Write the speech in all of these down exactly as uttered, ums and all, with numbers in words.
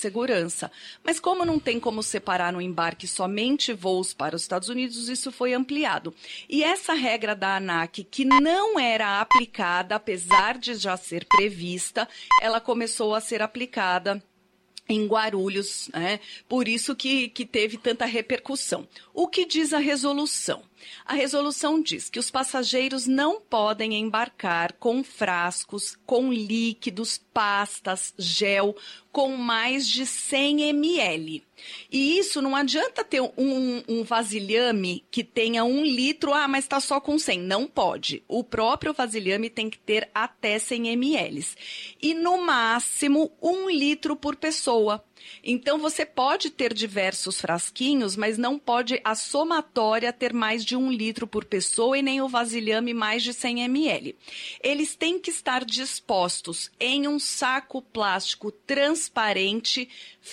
segurança. Mas como não tem como separar no embarque somente voos para os Estados Unidos, isso foi ampliado. E essa regra da ANAC, que não era aplicada, apesar de já ser prevista, ela começou a ser aplicada em Guarulhos, né? Por isso que, que teve tanta repercussão. O que diz a resolução? A resolução diz que os passageiros não podem embarcar com frascos, com líquidos, pastas, gel, com mais de cem mililitros. E isso não adianta ter um, um vasilhame que tenha um litro, ah, mas está só com cem. Não pode. O próprio vasilhame tem que ter até cem mililitros. E no máximo um litro por pessoa. Então, você pode ter diversos frasquinhos, mas não pode a somatória ter mais de um litro por pessoa e nem o vasilhame mais de cem mililitros. Eles têm que estar dispostos em um saco plástico transparente,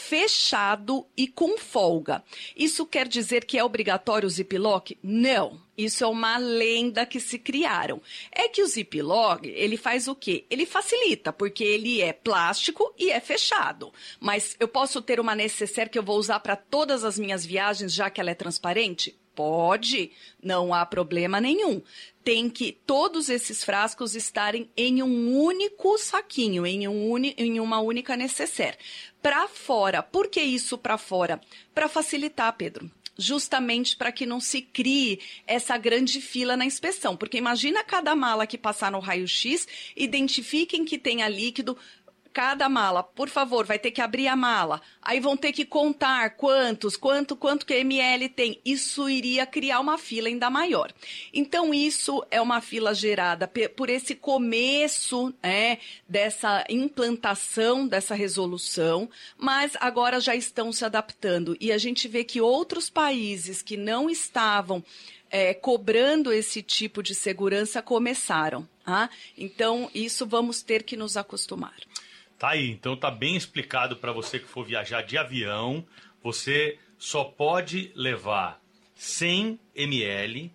fechado e com folga. Isso quer dizer que é obrigatório o ziplock? Não. Isso é uma lenda que se criaram. É que o ziplock, ele faz o quê? Ele facilita, porque ele é plástico e é fechado. Mas eu posso ter uma necessaire que eu vou usar para todas as minhas viagens, já que ela é transparente? Pode, não há problema nenhum. Tem que todos esses frascos estarem em um único saquinho, em, um uni, em uma única necessaire. Para fora, por que isso para fora? Para facilitar, Pedro. Justamente para que não se crie essa grande fila na inspeção. Porque imagina cada mala que passar no raio-x, identifiquem que tenha líquido. Cada mala, por favor, vai ter que abrir a mala. Aí vão ter que contar quantos, quanto, quanto que ml tem. Isso iria criar uma fila ainda maior. Então, isso é uma fila gerada por esse começo, né, dessa implantação dessa resolução, mas agora já estão se adaptando. E a gente vê que outros países que não estavam É, cobrando esse tipo de segurança começaram. Ah? Então, isso vamos ter que nos acostumar. Tá aí, então tá bem explicado para você que for viajar de avião. Você só pode levar cem mililitros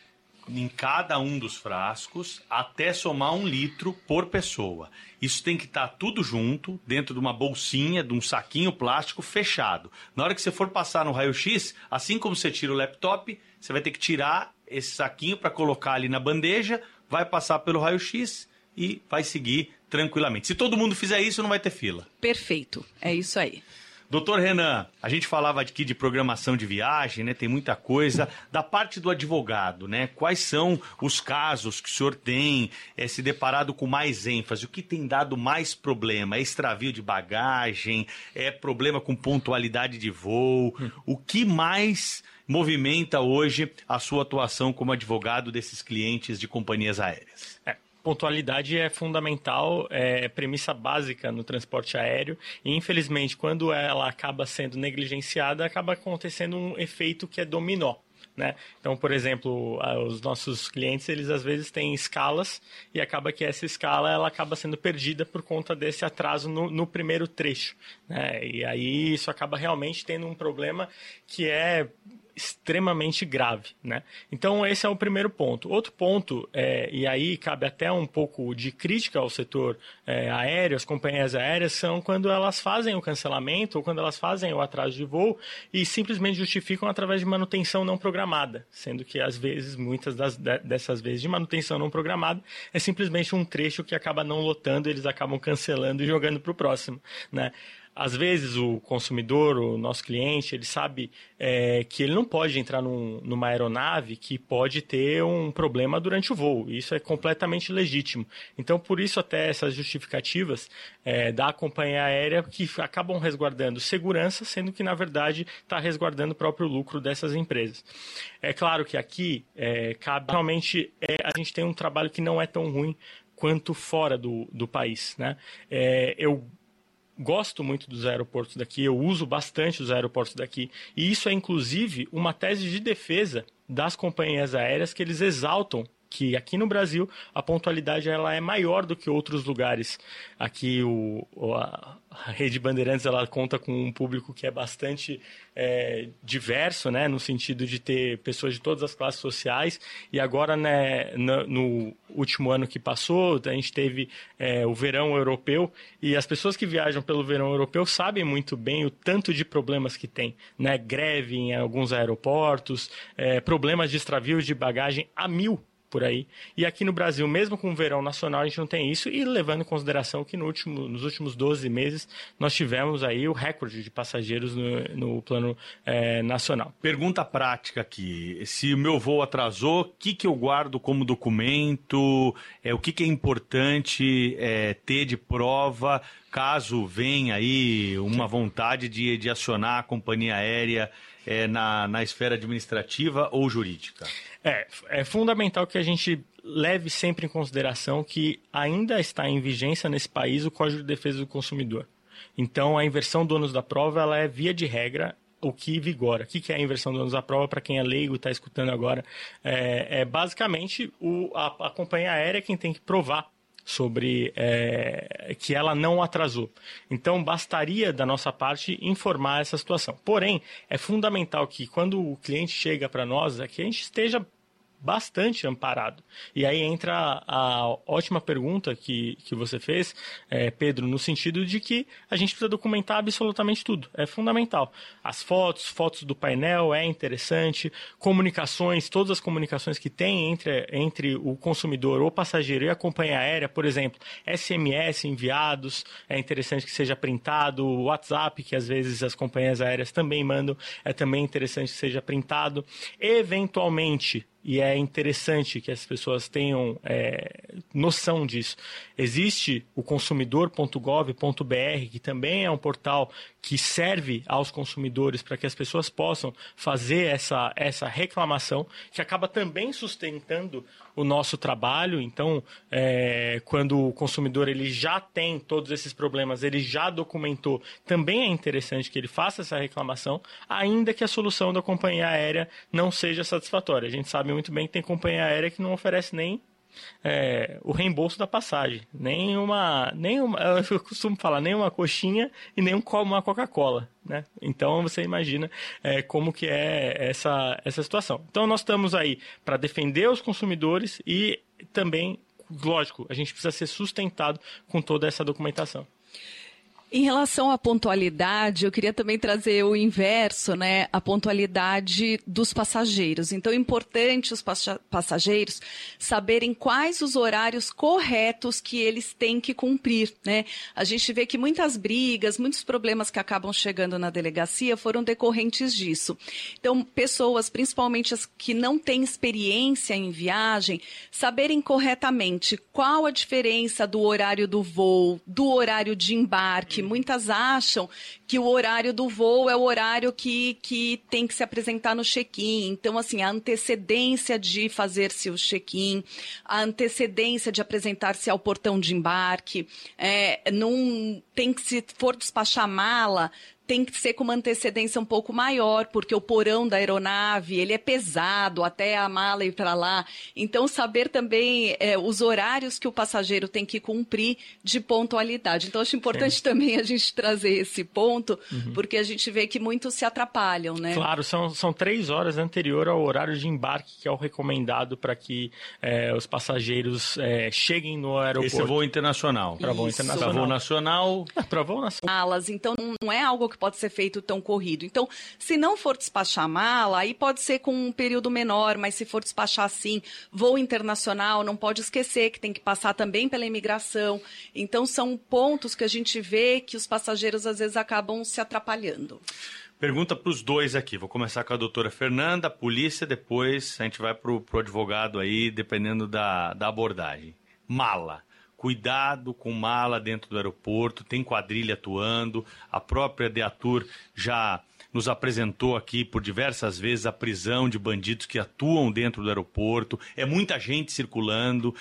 em cada um dos frascos até somar um litro por pessoa. Isso tem que estar tudo junto, dentro de uma bolsinha, de um saquinho plástico fechado. Na hora que você for passar no raio-x, assim como você tira o laptop, você vai ter que tirar esse saquinho para colocar ali na bandeja, vai passar pelo raio-x e vai seguir tranquilamente. Se todo mundo fizer isso, não vai ter fila. Perfeito, é isso aí. Doutor Renan, a gente falava aqui de programação de viagem, né? Tem muita coisa. Da parte do advogado, né? Quais são os casos que o senhor tem é, se deparado com mais ênfase? O que tem dado mais problema? É extravio de bagagem? É problema com pontualidade de voo? Hum. O que mais movimenta hoje a sua atuação como advogado desses clientes de companhias aéreas? É. Pontualidade é fundamental, é premissa básica no transporte aéreo e, infelizmente, quando ela acaba sendo negligenciada, acaba acontecendo um efeito que é dominó. Né? Então, por exemplo, os nossos clientes, eles às vezes têm escalas e acaba que essa escala ela acaba sendo perdida por conta desse atraso no, no primeiro trecho. Né? E aí isso acaba realmente tendo um problema que é extremamente grave, né? Então esse é o primeiro ponto. Outro ponto, é, e aí cabe até um pouco de crítica ao setor é, aéreo, as companhias aéreas, são quando elas fazem o cancelamento ou quando elas fazem o atraso de voo e simplesmente justificam através de manutenção não programada, sendo que às vezes, muitas das, dessas vezes de manutenção não programada, é simplesmente um trecho que acaba não lotando, eles acabam cancelando e jogando para o próximo, né? Às vezes o consumidor, o nosso cliente, ele sabe é, que ele não pode entrar num, numa aeronave que pode ter um problema durante o voo. Isso é completamente legítimo. Então, por isso até essas justificativas é, da companhia aérea que acabam resguardando segurança, sendo que, na verdade, está resguardando o próprio lucro dessas empresas. É claro que aqui, é, cabe realmente, é, a gente tem um trabalho que não é tão ruim quanto fora do, do país, né? É, eu gosto muito dos aeroportos daqui, eu uso bastante os aeroportos daqui, e isso é inclusive uma tese de defesa das companhias aéreas que eles exaltam que aqui no Brasil a pontualidade ela é maior do que outros lugares. Aqui o, a, a Rede Bandeirantes ela conta com um público que é bastante é, diverso, né, no sentido de ter pessoas de todas as classes sociais. E agora, né, no, no último ano que passou, a gente teve é, o verão europeu, e as pessoas que viajam pelo verão europeu sabem muito bem o tanto de problemas que tem, né, greve em alguns aeroportos, é, problemas de extravio de bagagem a mil por aí. E aqui no Brasil, mesmo com o verão nacional, a gente não tem isso, e levando em consideração que no último, nos últimos doze meses nós tivemos aí o recorde de passageiros no, no plano é, nacional. Pergunta prática aqui, se o meu voo atrasou, o que, que eu guardo como documento, é, o que, que é importante é, ter de prova, caso venha aí uma vontade de, de acionar a companhia aérea é, na, na esfera administrativa ou jurídica? É, é fundamental que a gente leve sempre em consideração que ainda está em vigência nesse país o Código de Defesa do Consumidor. Então, a inversão do ônus da prova ela é, via de regra, o que vigora. O que é a inversão do ônus da prova, para quem é leigo e está escutando agora? É, é basicamente o, a, a companhia aérea quem tem que provar sobre é, que ela não atrasou. Então, bastaria da nossa parte informar essa situação. Porém, é fundamental que quando o cliente chega para nós, é que a gente esteja bastante amparado. E aí entra a ótima pergunta que, que você fez, é, Pedro, no sentido de que a gente precisa documentar absolutamente tudo. É fundamental. As fotos, fotos do painel é interessante, comunicações, todas as comunicações que tem entre, entre o consumidor, o passageiro e a companhia aérea, por exemplo, S M S enviados, é interessante que seja printado, o WhatsApp, que às vezes as companhias aéreas também mandam, é também interessante que seja printado. Eventualmente, e é interessante que as pessoas tenham é, noção disso, existe o consumidor ponto gov ponto br, que também é um portal que serve aos consumidores para que as pessoas possam fazer essa, essa reclamação, que acaba também sustentando o nosso trabalho. Então, é, quando o consumidor ele já tem todos esses problemas, ele já documentou, também é interessante que ele faça essa reclamação, ainda que a solução da companhia aérea não seja satisfatória. A gente sabe muito bem que tem companhia aérea que não oferece nem É, o reembolso da passagem, nem uma, nem uma, eu costumo falar, nem uma coxinha e nem uma Coca-Cola, né? Então você imagina é, como que é essa, essa situação. Então nós estamos aí para defender os consumidores e também, lógico, a gente precisa ser sustentado com toda essa documentação. Em relação à pontualidade, eu queria também trazer o inverso, né? A pontualidade dos passageiros. Então, é importante os passageiros saberem quais os horários corretos que eles têm que cumprir, né? A gente vê que muitas brigas, muitos problemas que acabam chegando na delegacia foram decorrentes disso. Então, pessoas, principalmente as que não têm experiência em viagem, saberem corretamente qual a diferença do horário do voo, do horário de embarque. Muitas acham que o horário do voo é o horário que, que tem que se apresentar no check-in. Então, assim, a antecedência de fazer-se o check-in, a antecedência de apresentar-se ao portão de embarque, é, não tem que, se for despachar mala, tem que ser com uma antecedência um pouco maior, porque o porão da aeronave, ele é pesado até a mala ir para lá. Então, saber também é, os horários que o passageiro tem que cumprir de pontualidade. Então, acho importante Sim. também a gente trazer esse ponto, uhum. porque a gente vê que muitos se atrapalham, né? Claro, são, são três horas anterior ao horário de embarque, que é o recomendado para que é, os passageiros é, cheguem no aeroporto. Esse é voo internacional. Para voo internacional. Para voo nacional. É, para voo nacional. Malas, então não é algo que pode ser feito tão corrido. Então, se não for despachar mala, aí pode ser com um período menor, mas se for despachar assim, voo internacional, não pode esquecer que tem que passar também pela imigração. Então, são pontos que a gente vê que os passageiros às vezes acabam se atrapalhando. Pergunta para os dois aqui. Vou começar com a doutora Fernanda, a polícia, depois a gente vai para o advogado aí, dependendo da, da abordagem. Mala. Cuidado com mala dentro do aeroporto, tem quadrilha atuando, a própria DEATUR já nos apresentou aqui por diversas vezes a prisão de bandidos que atuam dentro do aeroporto, é muita gente circulando,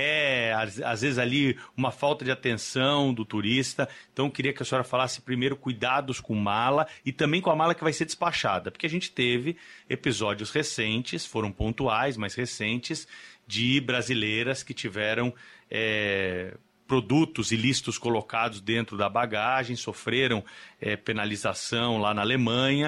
é às, às vezes ali uma falta de atenção do turista. Então eu queria que a senhora falasse primeiro cuidados com mala e também com a mala que vai ser despachada, porque a gente teve episódios recentes, foram pontuais, mas recentes, de brasileiras que tiveram é, produtos ilícitos colocados dentro da bagagem, sofreram é, penalização lá na Alemanha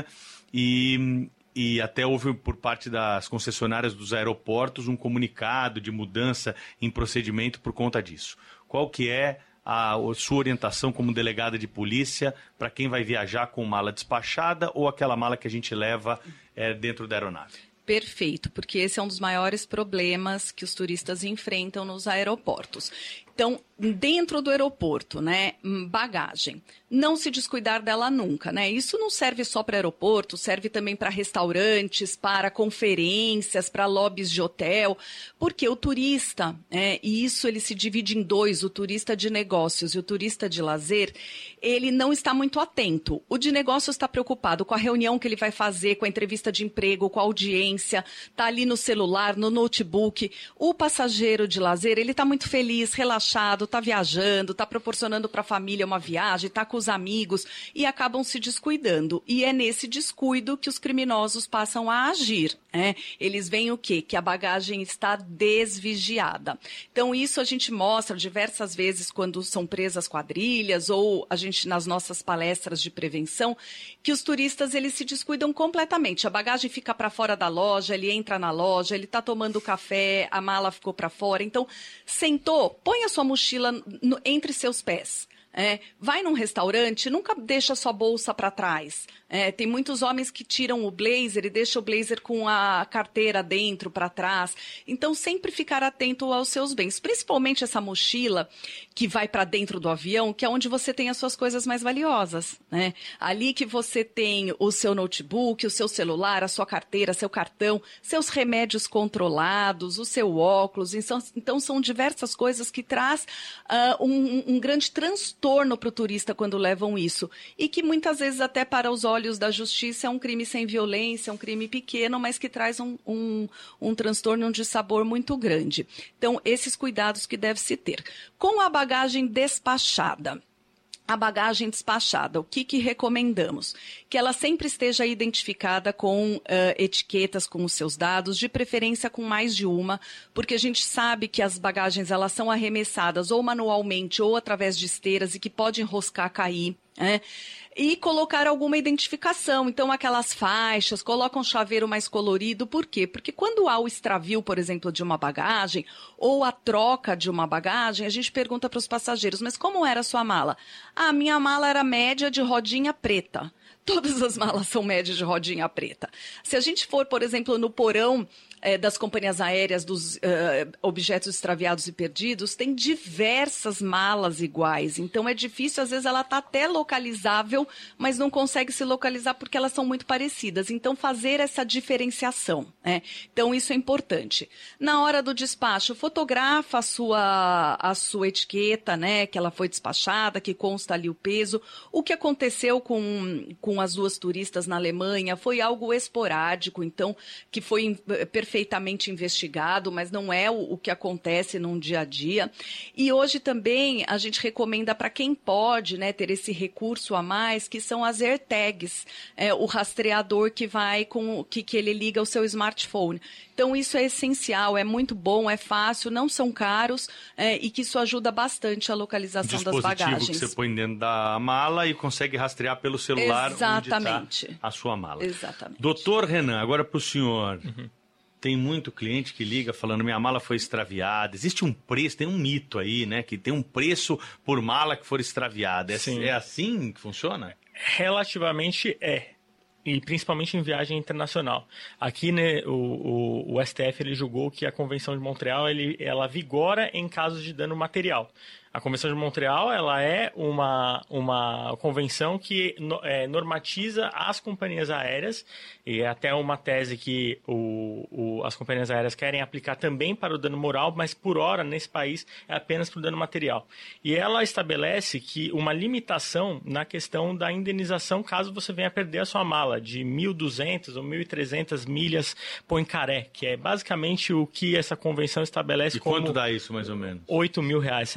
e, e até houve por parte das concessionárias dos aeroportos um comunicado de mudança em procedimento por conta disso. Qual que é a, a sua orientação como delegada de polícia para quem vai viajar com mala despachada ou aquela mala que a gente leva é, dentro da aeronave? Perfeito, porque esse é um dos maiores problemas que os turistas enfrentam nos aeroportos. Então, dentro do aeroporto, né, bagagem, não se descuidar dela nunca, né? Isso não serve só para aeroporto, serve também para restaurantes, para conferências, para lobbies de hotel, porque o turista, é, e isso ele se divide em dois, o turista de negócios e o turista de lazer, ele não está muito atento. O de negócios está preocupado com a reunião que ele vai fazer, com a entrevista de emprego, com a audiência, está ali no celular, no notebook. O passageiro de lazer, ele está muito feliz, relaxado, está viajando, está proporcionando para a família uma viagem, está com os amigos e acabam se descuidando. E é nesse descuido que os criminosos passam a agir. Né? Eles veem o quê? Que a bagagem está desvigiada. Então, isso a gente mostra diversas vezes quando são presas quadrilhas ou a gente nas nossas palestras de prevenção, que os turistas eles se descuidam completamente. A bagagem fica para fora da loja, ele entra na loja, ele está tomando café, a mala ficou para fora. Então, sentou, põe a sua mochila no, entre seus pés. É, vai num restaurante, nunca deixa sua bolsa para trás. É, tem muitos homens que tiram o blazer e deixam o blazer com a carteira dentro, para trás. Então, sempre ficar atento aos seus bens. Principalmente essa mochila que vai para dentro do avião, que é onde você tem as suas coisas mais valiosas. Né? Ali que você tem o seu notebook, o seu celular, a sua carteira, seu cartão, seus remédios controlados, o seu óculos. Então, então são diversas coisas que traz uh, um, um grande transtorno para o turista quando levam isso. E que muitas vezes até para os olhos da justiça é um crime sem violência, é um crime pequeno, mas que traz um, um, um transtorno de sabor muito grande. Então, esses cuidados que deve-se ter. Com a bagagem despachada. A bagagem despachada, o que, que recomendamos? Que ela sempre esteja identificada com uh, etiquetas, com os seus dados, de preferência com mais de uma, porque a gente sabe que as bagagens elas são arremessadas ou manualmente ou através de esteiras e que pode enroscar, cair. Né? E colocar alguma identificação, então aquelas faixas, coloca um chaveiro mais colorido, por quê? Porque quando há o extravio, por exemplo, de uma bagagem, ou a troca de uma bagagem, a gente pergunta para os passageiros, mas como era a sua mala? Ah, minha mala era média de rodinha preta. Todas as malas são médias de rodinha preta. Se a gente for, por exemplo, no porão eh, das companhias aéreas dos eh, objetos extraviados e perdidos, tem diversas malas iguais. Então, é difícil, às vezes ela está até localizável, mas não consegue se localizar porque elas são muito parecidas. Então, fazer essa diferenciação. Né? Então, isso é importante. Na hora do despacho, fotografa a sua, a sua etiqueta, né, que ela foi despachada, que consta ali o peso. O que aconteceu com... com as duas turistas na Alemanha, foi algo esporádico, então, que foi perfeitamente investigado, mas não é o, o que acontece num dia a dia. E hoje também a gente recomenda para quem pode, né, ter esse recurso a mais, que são as AirTags, é, o rastreador que vai com que, que ele liga ao seu smartphone. Então, isso é essencial, é muito bom, é fácil, não são caros é, e que isso ajuda bastante a localização das bagagens. Um dispositivo que você põe dentro da mala e consegue rastrear pelo celular. Exatamente. Onde está a sua mala. Exatamente. Doutor Renan, agora para o senhor. Uhum. Tem muito cliente que liga falando minha mala foi extraviada. Existe um preço, tem um mito aí, né? Que tem um preço por mala que for extraviada. É, é assim que funciona? Relativamente é. E principalmente em viagem internacional. Aqui, né, o, o, o S T F ele julgou que a Convenção de Montreal ele, ela vigora em casos de dano material. A Convenção de Montreal ela é uma, uma convenção que no, é, normatiza as companhias aéreas, e é até uma tese que o, o, as companhias aéreas querem aplicar também para o dano moral, mas por hora, nesse país, é apenas para o dano material. E ela estabelece que uma limitação na questão da indenização caso você venha perder a sua mala, de mil e duzentas ou mil e trezentas milhas Poincaré, que é basicamente o que essa convenção estabelece e como... quanto dá isso, mais ou menos? oito mil reais, sete mil,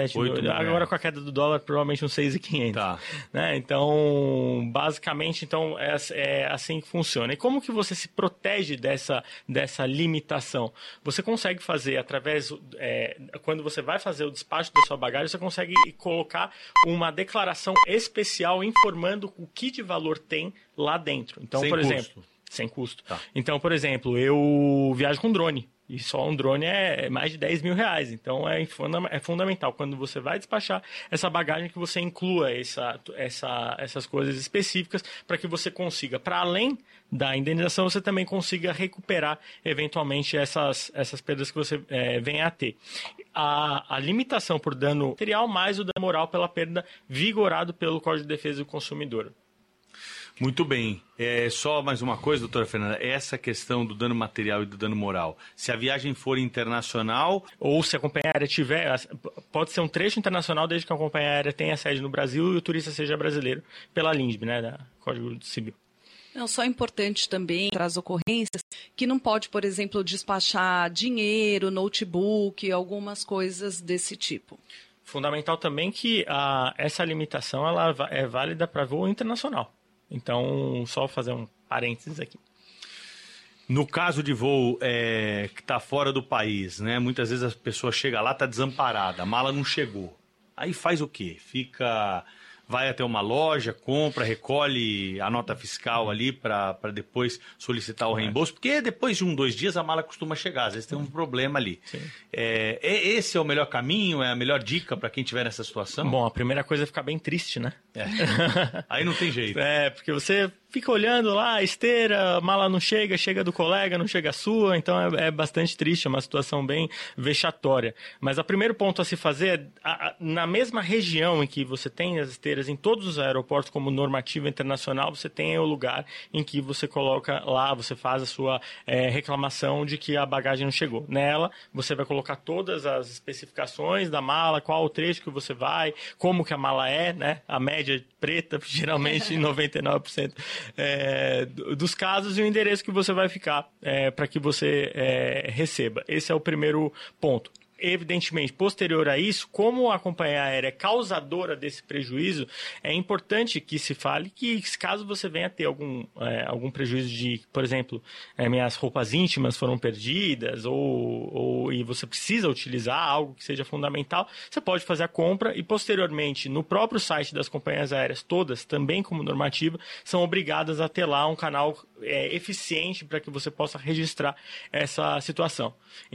agora com a queda do dólar, provavelmente uns seis mil e quinhentos. Tá. Né? Então, basicamente, então, é, é assim que funciona. E como que você se protege dessa, dessa limitação? Você consegue fazer através, é, quando você vai fazer o despacho da sua bagagem, você consegue colocar uma declaração especial informando o que de valor tem lá dentro. Então, Sem por custo. exemplo, sem custo. Tá. Então, por exemplo, eu viajo com drone. E só um drone é mais de dez mil reais. Então, é, é fundamental, quando você vai despachar essa bagagem, que você inclua essa, essa, essas coisas específicas para que você consiga, para além da indenização, você também consiga recuperar, eventualmente, essas, essas perdas que você é, venha a ter. A, a limitação por dano material mais o dano moral pela perda vigorado pelo Código de Defesa do Consumidor. Muito bem. É, só mais uma coisa, doutora Fernanda. Essa questão do dano material e do dano moral. Se a viagem for internacional... Ou se a companhia aérea tiver... Pode ser um trecho internacional, desde que a companhia aérea tenha sede no Brasil e o turista seja brasileiro, pela L I N D B, né, da Código Civil. Não, só é importante também, para as ocorrências, que não pode, por exemplo, despachar dinheiro, notebook, algumas coisas desse tipo. Fundamental também que a, essa limitação ela é válida para voo internacional. Então, só fazer um parênteses aqui. No caso de voo é, que está fora do país, né? Muitas vezes a pessoa chega lá, está desamparada, a mala não chegou. Aí faz o quê? Fica... Vai até uma loja, compra, recolhe a nota fiscal ali para depois solicitar o reembolso, porque depois de um, dois dias a mala costuma chegar, às vezes tem um problema ali. É, esse é o melhor caminho, é a melhor dica para quem estiver nessa situação? Bom, a primeira coisa é ficar bem triste, né? É. Aí não tem jeito. É, porque você fica olhando lá, a esteira, a mala não chega, chega do colega, não chega a sua, então é, é bastante triste, é uma situação bem vexatória. Mas o primeiro ponto a se fazer é, a, a, na mesma região em que você tem as esteiras, em todos os aeroportos, como normativa internacional, você tem o lugar em que você coloca lá, você faz a sua é, reclamação de que a bagagem não chegou. Nela, você vai colocar todas as especificações da mala, qual o trecho que você vai, como que a mala é, né? A média preta, geralmente em noventa e nove por cento é, dos casos, e o endereço que você vai ficar é, para que você é, receba. Esse é o primeiro ponto. Evidentemente, posterior a isso, como a companhia aérea é causadora desse prejuízo, é importante que se fale que, caso você venha a ter algum, é, algum prejuízo de, por exemplo, é, minhas roupas íntimas foram perdidas, ou, ou e você precisa utilizar algo que seja fundamental, você pode fazer a compra e, posteriormente, no próprio site das companhias aéreas, todas, também como normativa, são obrigadas a ter lá um canal é, eficiente para que você possa registrar essa situação.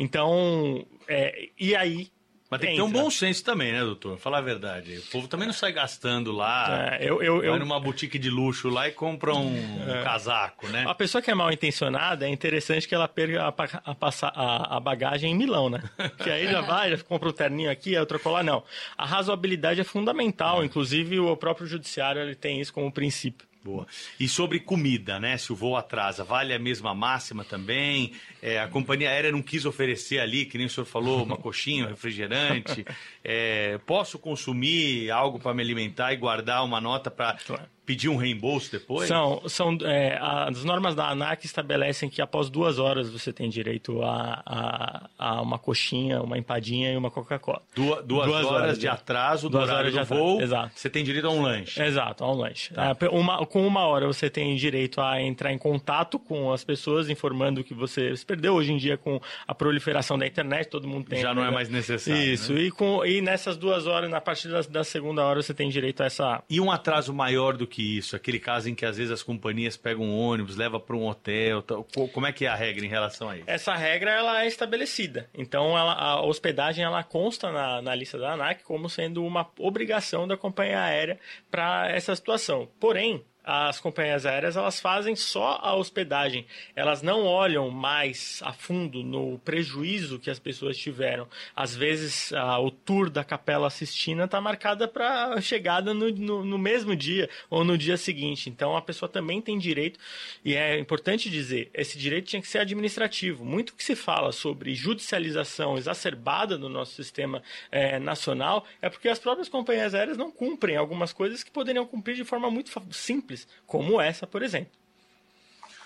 Então, é, e aí... Mas tem que ter um bom senso também, né, doutor? Falar a verdade. O povo também não sai gastando lá, é, eu, eu, vai eu... numa boutique de luxo lá e compra um, é. um casaco, né? A pessoa que é mal intencionada, é interessante que ela perca a, a, a, a bagagem em Milão, né? Que aí já vai, já compra o terninho aqui, a outra colar, não. A razoabilidade é fundamental, é. Inclusive o próprio judiciário ele tem isso como princípio. Boa. E sobre comida, né? Se o voo atrasa, vale a mesma máxima também? É, a companhia aérea não quis oferecer ali, que nem o senhor falou, uma coxinha, um refrigerante. É, posso consumir algo para me alimentar e guardar uma nota para pedir um reembolso depois? São, são é, as normas da ANAC estabelecem que após duas horas você tem direito a, a, a uma coxinha, uma empadinha e uma Coca-Cola. Duas, duas, duas horas, horas de atraso do horário do voo, exato. Você tem direito a um lanche. Exato, a um lanche. Tá. É, uma, com uma hora você tem direito a entrar em contato com as pessoas, informando que você se perdeu. Hoje em dia, com a proliferação da internet, todo mundo tem... Já não é mais necessário. Isso, né? e, com, e nessas duas horas, na partir da, da segunda hora, você tem direito a essa... E um atraso maior do que isso? Aquele caso em que às vezes as companhias pegam um ônibus, levam para um hotel, tal. Como é que é a regra em relação a isso? Essa regra ela é estabelecida. Então, ela, a hospedagem ela consta na, na lista da ANAC como sendo uma obrigação da companhia aérea para essa situação. Porém, as companhias aéreas elas fazem só a hospedagem, elas não olham mais a fundo no prejuízo que as pessoas tiveram. Às vezes a, o tour da Capela Sistina está marcada para chegada no, no, no mesmo dia ou no dia seguinte, então a pessoa também tem direito, e é importante dizer, esse direito tinha que ser administrativo. Muito que se fala sobre judicialização exacerbada no nosso sistema é, nacional é porque as próprias companhias aéreas não cumprem algumas coisas que poderiam cumprir de forma muito simples, como essa, por exemplo.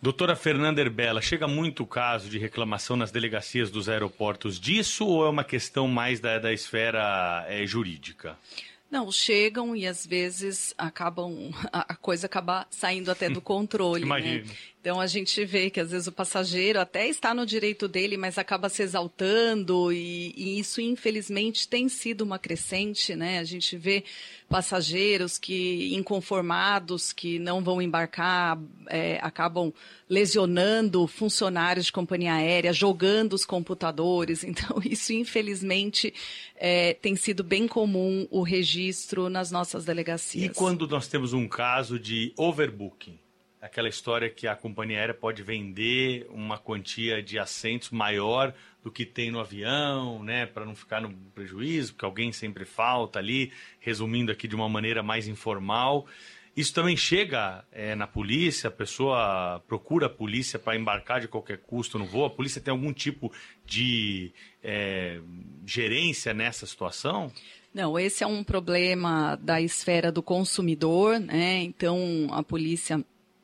Doutora Fernanda Erbella, chega muito caso de reclamação nas delegacias dos aeroportos disso ou é uma questão mais da, da esfera é, jurídica? Não, chegam e às vezes acabam, a coisa acaba saindo até do controle. Imagino. Né? Então a gente vê que às vezes o passageiro até está no direito dele, mas acaba se exaltando e, e isso infelizmente tem sido uma crescente, né? A gente vê passageiros que inconformados, que não vão embarcar, é, acabam lesionando funcionários de companhia aérea, jogando os computadores. Então isso infelizmente é, tem sido bem comum o registro nas nossas delegacias. E quando nós temos um caso de overbooking? Aquela história que a companhia aérea pode vender uma quantia de assentos maior do que tem no avião, né, para não ficar no prejuízo, porque alguém sempre falta ali, resumindo aqui de uma maneira mais informal. Isso também chega é, na polícia, a pessoa procura a polícia para embarcar de qualquer custo no voo, a polícia tem algum tipo de é, gerência nessa situação? Não, esse é um problema da esfera do consumidor, né, então a polícia...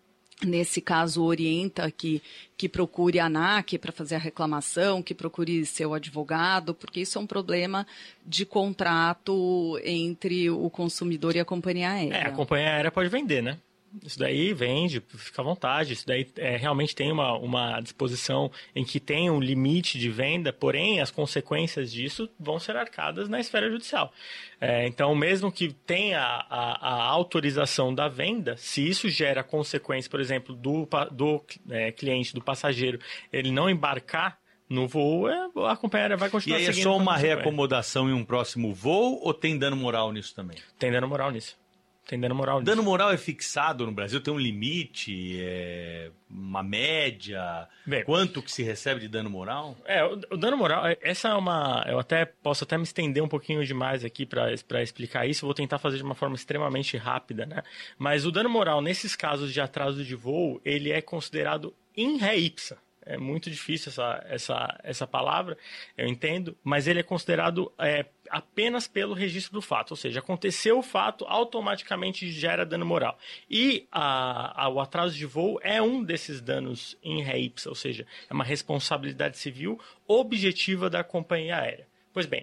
Nesse caso, orienta que, que procure a ANAC para fazer a reclamação, que procure seu advogado, porque isso é um problema de contrato entre o consumidor e a companhia aérea. É, a companhia aérea pode vender, né? Isso daí vende, fica à vontade, isso daí é, realmente tem uma, uma disposição em que tem um limite de venda, porém as consequências disso vão ser arcadas na esfera judicial. É, então, mesmo que tenha a, a autorização da venda, se isso gera consequência, por exemplo, do, do é, cliente, do passageiro, ele não embarcar no voo, a companhia aérea vai continuar seguindo. E aí é só uma reacomodação em um próximo voo ou tem dano moral nisso também? Tem dano moral nisso. Tem dano moral nisso. Dano moral é fixado no Brasil? Tem um limite? É uma média? Bem, quanto que se recebe de dano moral? É, o, o dano moral, essa é uma... Eu até posso até me estender um pouquinho demais aqui para explicar isso. Vou tentar fazer de uma forma extremamente rápida, né? Mas o dano moral, nesses casos de atraso de voo, ele é considerado in re ipsa. É muito difícil essa, essa, essa palavra, eu entendo, mas ele é considerado é, apenas pelo registro do fato, ou seja, aconteceu o fato, automaticamente gera dano moral. E a, a, o atraso de voo é um desses danos in re ipsa, ou seja, é uma responsabilidade civil objetiva da companhia aérea. Pois bem,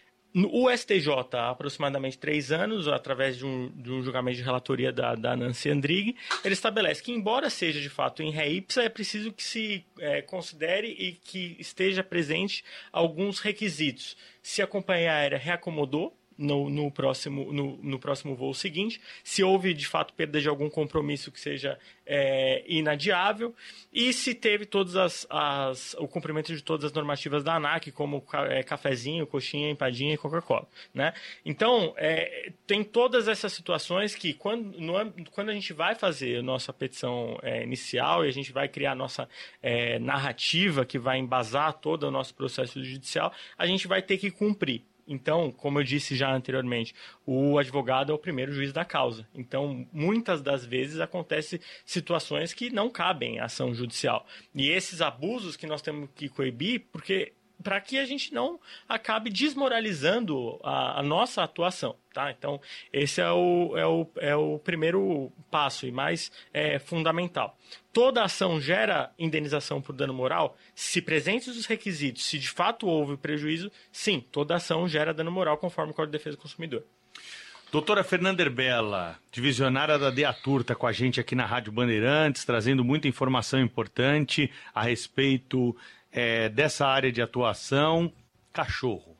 o S T J, há aproximadamente três anos, através de um, de um julgamento de relatoria da, da Nancy Andrighi, ele estabelece que, embora seja de fato em re ipsa, é preciso que se é, considere e que esteja presente alguns requisitos. Se a companhia aérea reacomodou no, no, próximo, no, no próximo voo seguinte, se houve de fato perda de algum compromisso que seja é, inadiável e se teve todas as, as, o cumprimento de todas as normativas da ANAC, como é, cafezinho, coxinha, empadinha e Coca-Cola, né? Então, é, tem todas essas situações que quando, no, quando a gente vai fazer a nossa petição é, inicial e a gente vai criar a nossa é, narrativa que vai embasar todo o nosso processo judicial, a gente vai ter que cumprir. Então, como eu disse já anteriormente, o advogado é o primeiro juiz da causa. Então, muitas das vezes acontecem situações que não cabem à ação judicial. E esses abusos que nós temos que coibir, porque para que a gente não acabe desmoralizando a, a nossa atuação. Tá? Então, esse é o, é, o, é o primeiro passo e mais é, fundamental. Toda ação gera indenização por dano moral? Se presentes os requisitos, se de fato houve prejuízo, sim, toda ação gera dano moral conforme o Código de Defesa do Consumidor. Doutora Fernanda Erbella, divisionária da DEATUR, está com a gente aqui na Rádio Bandeirantes, trazendo muita informação importante a respeito é, dessa área de atuação. Cachorro.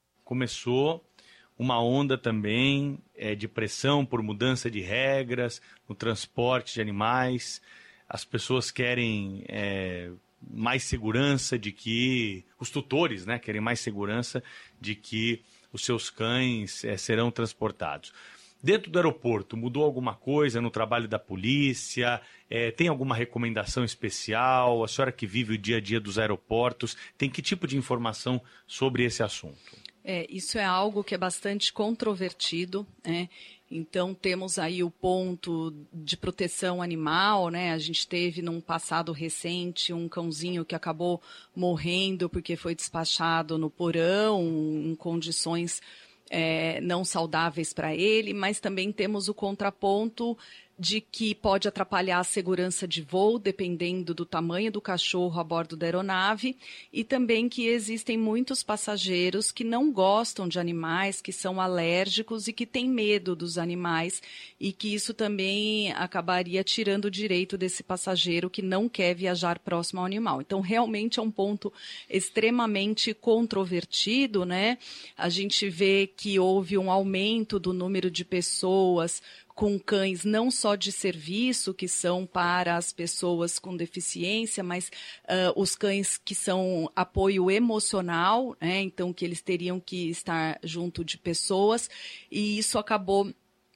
Começou uma onda também é, de pressão por mudança de regras no transporte de animais. As pessoas querem é, mais segurança de que... Os tutores, né, querem mais segurança de que os seus cães é, serão transportados. Dentro do aeroporto, mudou alguma coisa no trabalho da polícia? É, tem alguma recomendação especial? A senhora que vive o dia a dia dos aeroportos, tem que tipo de informação sobre esse assunto? É, isso é algo que é bastante controvertido, né? Então, temos aí o ponto de proteção animal, né? A gente teve, num passado recente, um cãozinho que acabou morrendo porque foi despachado no porão, em condições é, não saudáveis para ele, mas também temos o contraponto de que pode atrapalhar a segurança de voo, dependendo do tamanho do cachorro a bordo da aeronave, e também que existem muitos passageiros que não gostam de animais, que são alérgicos e que têm medo dos animais, e que isso também acabaria tirando o direito desse passageiro que não quer viajar próximo ao animal. Então, realmente é um ponto extremamente controvertido, né? A gente vê que houve um aumento do número de pessoas com cães não só de serviço, que são para as pessoas com deficiência, mas uh, os cães que são apoio emocional, né? Então que eles teriam que estar junto de pessoas, e isso acabou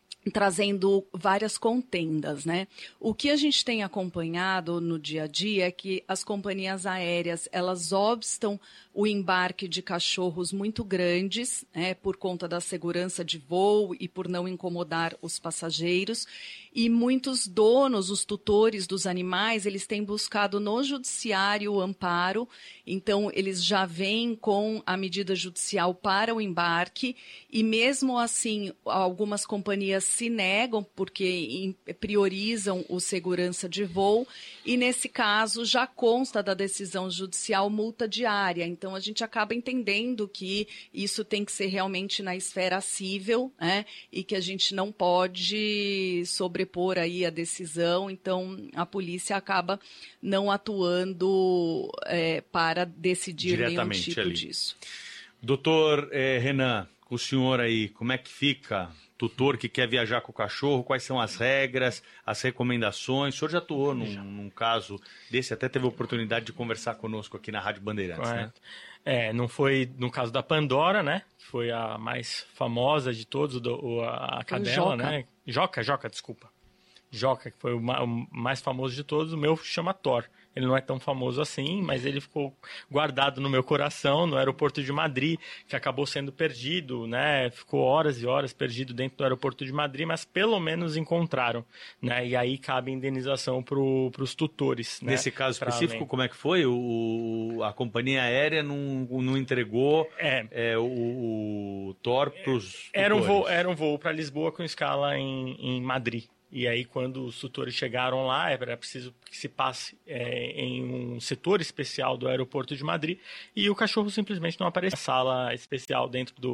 trazendo várias contendas, né? O que a gente tem acompanhado no dia a dia é que as companhias aéreas, elas obstam o embarque de cachorros muito grandes, né, por conta da segurança de voo e por não incomodar os passageiros. E muitos donos, os tutores dos animais, eles têm buscado no judiciário o amparo. Então, eles já vêm com a medida judicial para o embarque. E mesmo assim, algumas companhias se negam porque priorizam o segurança de voo. E nesse caso, já consta da decisão judicial multa diária. Então, a gente acaba entendendo que isso tem que ser realmente na esfera cível, né? E que a gente não pode sobrepor aí a decisão. Então, a polícia acaba não atuando é, para decidir nenhum tipo ali. disso. Doutor eh, Renan, com o senhor aí, como é que fica? Tutor que quer viajar com o cachorro, quais são as regras, as recomendações? O senhor já atuou num, num caso desse, até teve a oportunidade de conversar conosco aqui na Rádio Bandeirantes, Correto. né? É, não foi no caso da Pandora, né? Que foi a mais famosa de todos, do, a cadela, né? Joca, Joca, desculpa. Joca, que foi o, ma, o mais famoso de todos, o meu chama Thor. Ele não é tão famoso assim, mas ele ficou guardado no meu coração, no aeroporto de Madrid, que acabou sendo perdido, né? Ficou horas e horas perdido dentro do aeroporto de Madrid, mas pelo menos encontraram, né? E aí cabe indenização para os tutores, né? Nesse caso específico, como é que foi? O, a companhia aérea não, não entregou é, é, o, o Thor para os tutores? Era um voo, era um voo para Lisboa com escala em, em Madrid. E aí, quando os tutores chegaram lá, era preciso que se passe é, em um setor especial do aeroporto de Madrid, e o cachorro simplesmente não apareceu na sala especial dentro de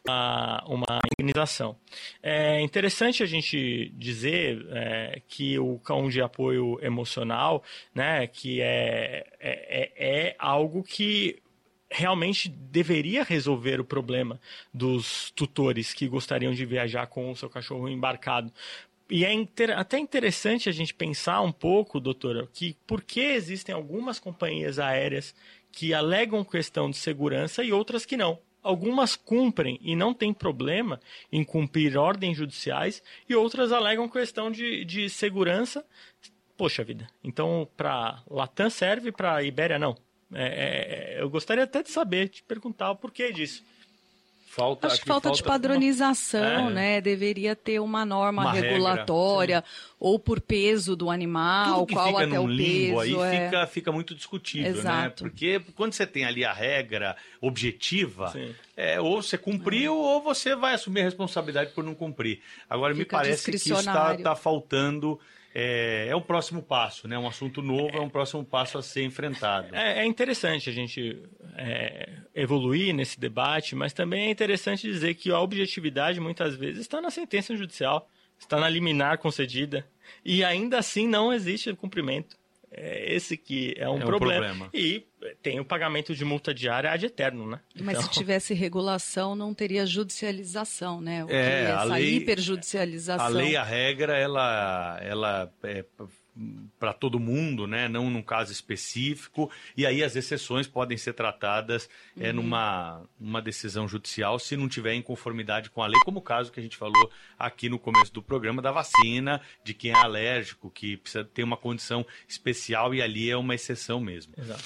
uma indenização. É interessante a gente dizer é, que o cão de apoio emocional, né, que é, é, é algo que realmente deveria resolver o problema dos tutores que gostariam de viajar com o seu cachorro embarcado. E é inter... até interessante a gente pensar um pouco, doutora, que por que existem algumas companhias aéreas que alegam questão de segurança e outras que não. Algumas cumprem e não tem problema em cumprir ordens judiciais, e outras alegam questão de, de segurança. Poxa vida, então para Latam serve, para Ibéria não. É, é, eu gostaria até de saber, te perguntar o porquê disso. Falta, Acho que falta, falta de padronização, uma... é. né? Deveria ter uma norma uma regulatória, regra, ou por peso do animal, Tudo que qual fica até num o limbo peso. Aí é... fica, fica muito discutível, Exato. né? Porque quando você tem ali a regra objetiva, é, ou você cumpriu, é. ou você vai assumir a responsabilidade por não cumprir. Agora, fica me parece que isso está tá faltando... É, é um próximo passo, né? Um assunto novo, é, é um próximo passo a ser enfrentado. É, é interessante a gente é, evoluir nesse debate, mas também é interessante dizer que a objetividade muitas vezes está na sentença judicial, está na liminar concedida, e ainda assim não existe cumprimento. É esse que é um, é um problema. problema. E tem o pagamento de multa diária ad eterno, né? Mas então... se tivesse regulação, não teria judicialização, né? O é, que é essa lei, hiperjudicialização. A lei, a regra, ela, ela é para todo mundo, né? Não num caso específico, e aí as exceções podem ser tratadas uhum. é, numa, numa decisão judicial se não tiver em conformidade com a lei, como o caso que a gente falou aqui no começo do programa da vacina, de quem é alérgico, que precisa ter uma condição especial, e ali é uma exceção mesmo. Exato.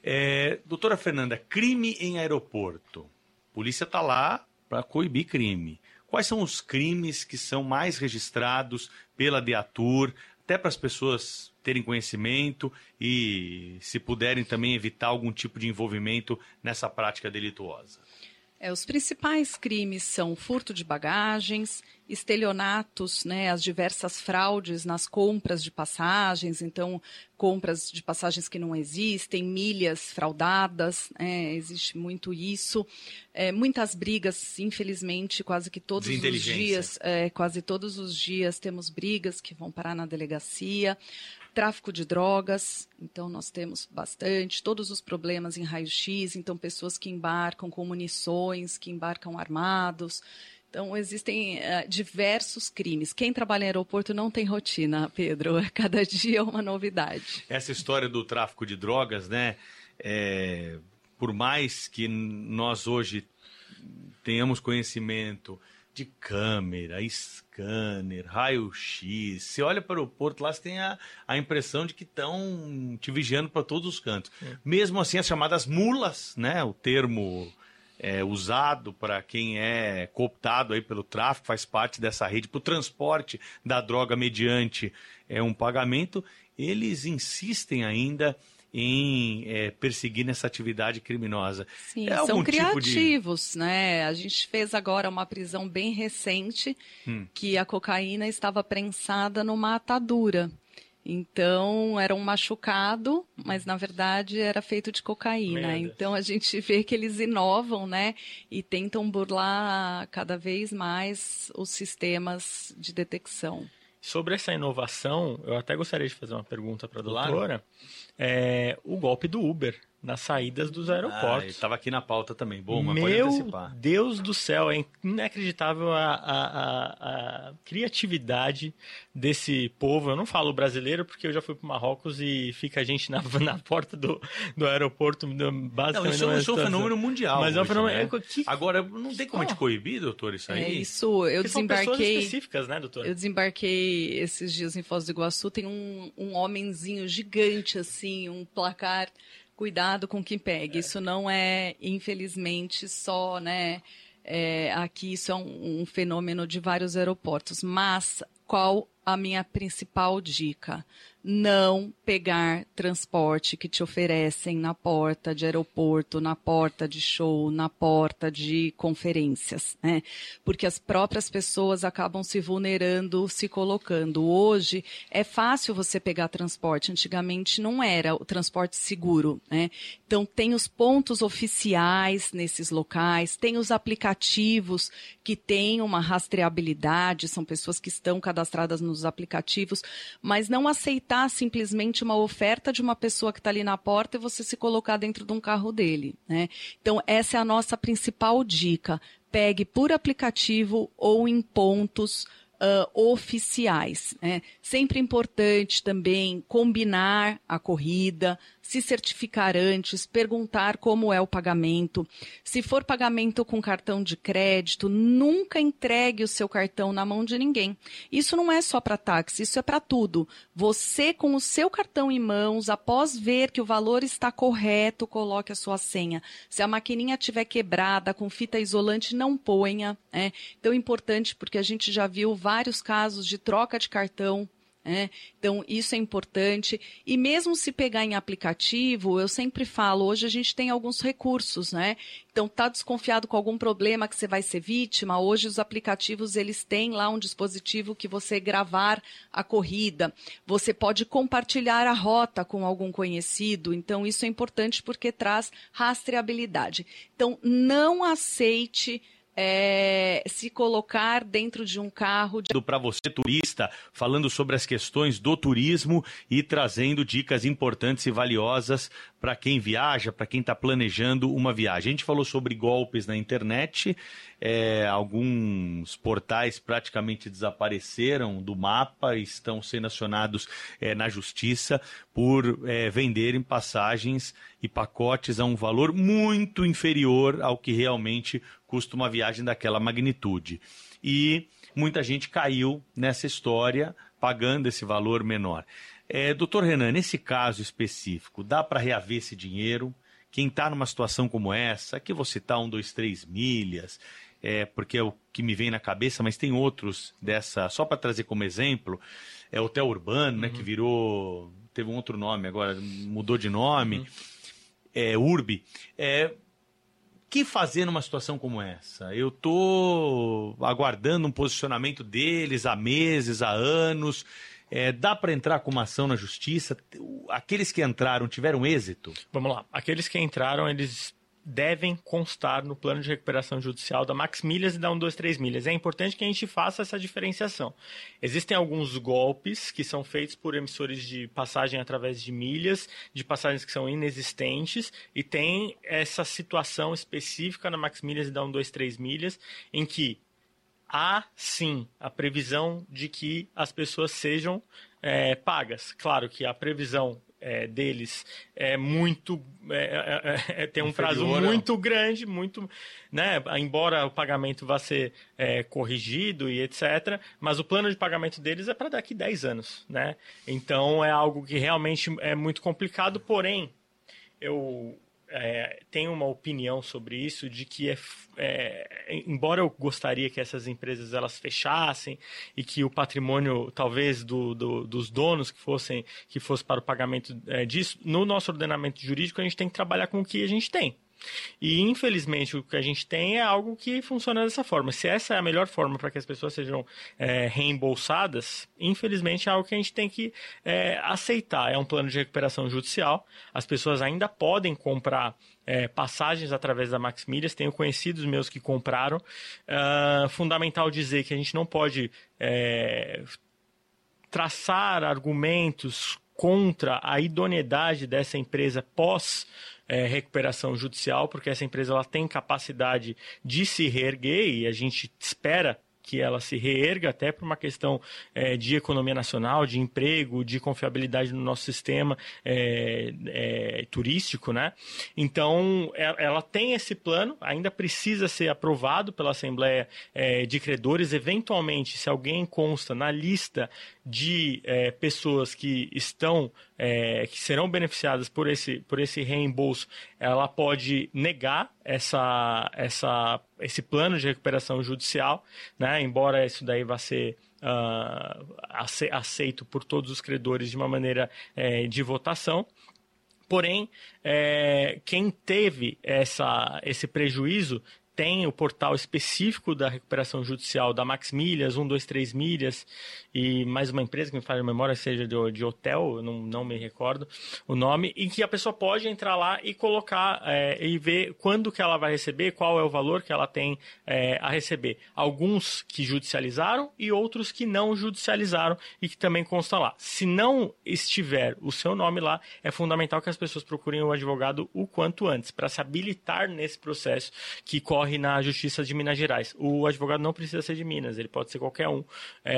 É, doutora Fernanda, crime em aeroporto. A polícia está lá para coibir crime. Quais são os crimes que são mais registrados pela DEATUR, até para as pessoas terem conhecimento e, se puderem, também evitar algum tipo de envolvimento nessa prática delituosa? É, os principais crimes são furto de bagagens, estelionatos, né, as diversas fraudes nas compras de passagens, então compras de passagens que não existem, milhas fraudadas, é, existe muito isso, é, muitas brigas, infelizmente, quase que todos os dias, é, quase todos os dias temos brigas que vão parar na delegacia, tráfico de drogas, então nós temos bastante, todos os problemas em raio-x, então pessoas que embarcam com munições, que embarcam armados. Então, existem uh, diversos crimes. Quem trabalha em aeroporto não tem rotina, Pedro. Cada dia é uma novidade. Essa história do tráfico de drogas, né? É, por mais que nós hoje tenhamos conhecimento de câmera, scanner, raio-x, você olha para o aeroporto lá, você tem a, a impressão de que estão te vigiando para todos os cantos. É. Mesmo assim, as chamadas mulas, né? O termo... É, usado para quem é cooptado aí pelo tráfico, faz parte dessa rede, para o transporte da droga mediante é, um pagamento, eles insistem ainda em é, perseguir nessa atividade criminosa. Sim, é são criativos, tipo de... né? A gente fez agora uma prisão bem recente, hum. que a cocaína estava prensada numa atadura. Então, era um machucado, mas na verdade era feito de cocaína. Então, a gente vê que eles inovam, né? E tentam burlar cada vez mais os sistemas de detecção. Sobre essa inovação, eu até gostaria de fazer uma pergunta para a doutora. É, o golpe do Uber nas saídas dos aeroportos. Ah, estava aqui na pauta também. Bom, mas Meu pode antecipar. Deus do céu, é inacreditável a, a, a, a criatividade desse povo. Eu não falo brasileiro porque eu já fui para o Marrocos e fica a gente na, na porta do, do aeroporto. Basicamente, não, isso, isso é um fenômeno mundial. Mas hoje, é um fenômeno. Né? Que... Agora, não tem como a gente coibir, doutor, isso aí? É isso, eu porque desembarquei. São pessoas específicas, né, doutor? Eu desembarquei esses dias em Foz do Iguaçu. Tem um, um homenzinho gigante, assim, um placar. Cuidado com quem pega. Isso não é, infelizmente, só, né? É, aqui isso é um, um fenômeno de vários aeroportos. Mas qual a minha principal dica? Não pegar transporte que te oferecem na porta de aeroporto, na porta de show, na porta de conferências, né? Porque as próprias pessoas acabam se vulnerando, se colocando. Hoje é fácil você pegar transporte, antigamente não era o transporte seguro, né? Então tem os pontos oficiais nesses locais, tem os aplicativos que têm uma rastreabilidade, são pessoas que estão cadastradas nos aplicativos, mas não aceitar simplesmente uma oferta de uma pessoa que está ali na porta e você se colocar dentro de um carro dele, né? Então, essa é a nossa principal dica. Pegue por aplicativo ou em pontos uh, oficiais, né? Sempre importante também combinar a corrida, se certificar antes, perguntar como é o pagamento. Se for pagamento com cartão de crédito, nunca entregue o seu cartão na mão de ninguém. Isso não é só para táxi, isso é para tudo. Você, com o seu cartão em mãos, após ver que o valor está correto, coloque a sua senha. Se a maquininha estiver quebrada, com fita isolante, não ponha. Né? Então, é importante porque a gente já viu vários casos de troca de cartão. É, então, isso é importante. E mesmo se pegar em aplicativo, eu sempre falo, hoje a gente tem alguns recursos, né? Então, está desconfiado com algum problema que você vai ser vítima, hoje os aplicativos, eles têm lá um dispositivo que você gravar a corrida. Você pode compartilhar a rota com algum conhecido. Então, isso é importante porque traz rastreabilidade. Então, não aceite... É, se colocar dentro de um carro... De... Para você, turista, falando sobre as questões do turismo e trazendo dicas importantes e valiosas para quem viaja, para quem está planejando uma viagem. A gente falou sobre golpes na internet, é, alguns portais praticamente desapareceram do mapa e estão sendo acionados é, na justiça por é, venderem passagens e pacotes a um valor muito inferior ao que realmente custa uma viagem daquela magnitude. E muita gente caiu nessa história pagando esse valor menor. É, doutor Renan, nesse caso específico, dá para reaver esse dinheiro? Quem está numa situação como essa, aqui você está um, dois, três milhas, é, porque é o que me vem na cabeça, mas tem outros dessa, só para trazer como exemplo, é Hotel Urbano, uhum. né, que virou, teve um outro nome agora, mudou de nome, uhum. é, Urbi. É, O que fazer numa situação como essa? Eu estou aguardando um posicionamento deles há meses, há anos. É, dá para entrar com uma ação na justiça? Aqueles que entraram tiveram êxito? Vamos lá. Aqueles que entraram, eles devem constar no plano de recuperação judicial da Max Milhas e da um dois três Milhas. É importante que a gente faça essa diferenciação. Existem alguns golpes que são feitos por emissores de passagem através de milhas, de passagens que são inexistentes, e tem essa situação específica na Max Milhas e da um dois três Milhas, em que há, sim, a previsão de que as pessoas sejam é, pagas. Claro que a previsão é, deles é muito... É, é, é, tem um Inferior, prazo muito não. grande, muito, né, embora o pagamento vá ser é, corrigido e etcétera, mas o plano de pagamento deles é para daqui a dez anos. Né? Então, é algo que realmente é muito complicado, porém, eu... É, tenho uma opinião sobre isso, de que, é, é, embora eu gostaria que essas empresas elas fechassem e que o patrimônio, talvez, do, do, dos donos que, fossem, que fosse para o pagamento é, disso, no nosso ordenamento jurídico a gente tem que trabalhar com o que a gente tem. E, infelizmente, o que a gente tem é algo que funciona dessa forma. Se essa é a melhor forma para que as pessoas sejam é, reembolsadas, infelizmente é algo que a gente tem que é, aceitar. É um plano de recuperação judicial. As pessoas ainda podem comprar é, passagens através da Max Milhas. Tenho conhecidos meus que compraram. Uh, fundamental dizer que a gente não pode é, traçar argumentos contra a idoneidade dessa empresa pós É, recuperação judicial, porque essa empresa ela tem capacidade de se reerguer e a gente espera que ela se reerga até por uma questão é, de economia nacional, de emprego, de confiabilidade no nosso sistema é, é, turístico, né? Então, ela tem esse plano, ainda precisa ser aprovado pela Assembleia é, de Credores. Eventualmente, se alguém consta na lista de é, pessoas que estão, é, que serão beneficiadas por esse, por esse reembolso, ela pode negar essa, essa, esse plano de recuperação judicial, né? Embora isso daí vá ser uh, aceito por todos os credores de uma maneira é, de votação. Porém, é, quem teve essa, esse prejuízo tem o portal específico da recuperação judicial da Max Milhas, um dois três Milhas e mais uma empresa que me faz a memória, seja de, de hotel, não, não me recordo o nome, em que a pessoa pode entrar lá e colocar é, e ver quando que ela vai receber, qual é o valor que ela tem é, a receber. Alguns que judicializaram e outros que não judicializaram e que também constam lá. Se não estiver o seu nome lá, é fundamental que as pessoas procurem o advogado o quanto antes, para se habilitar nesse processo que corre na Justiça de Minas Gerais. O advogado não precisa ser de Minas, ele pode ser qualquer um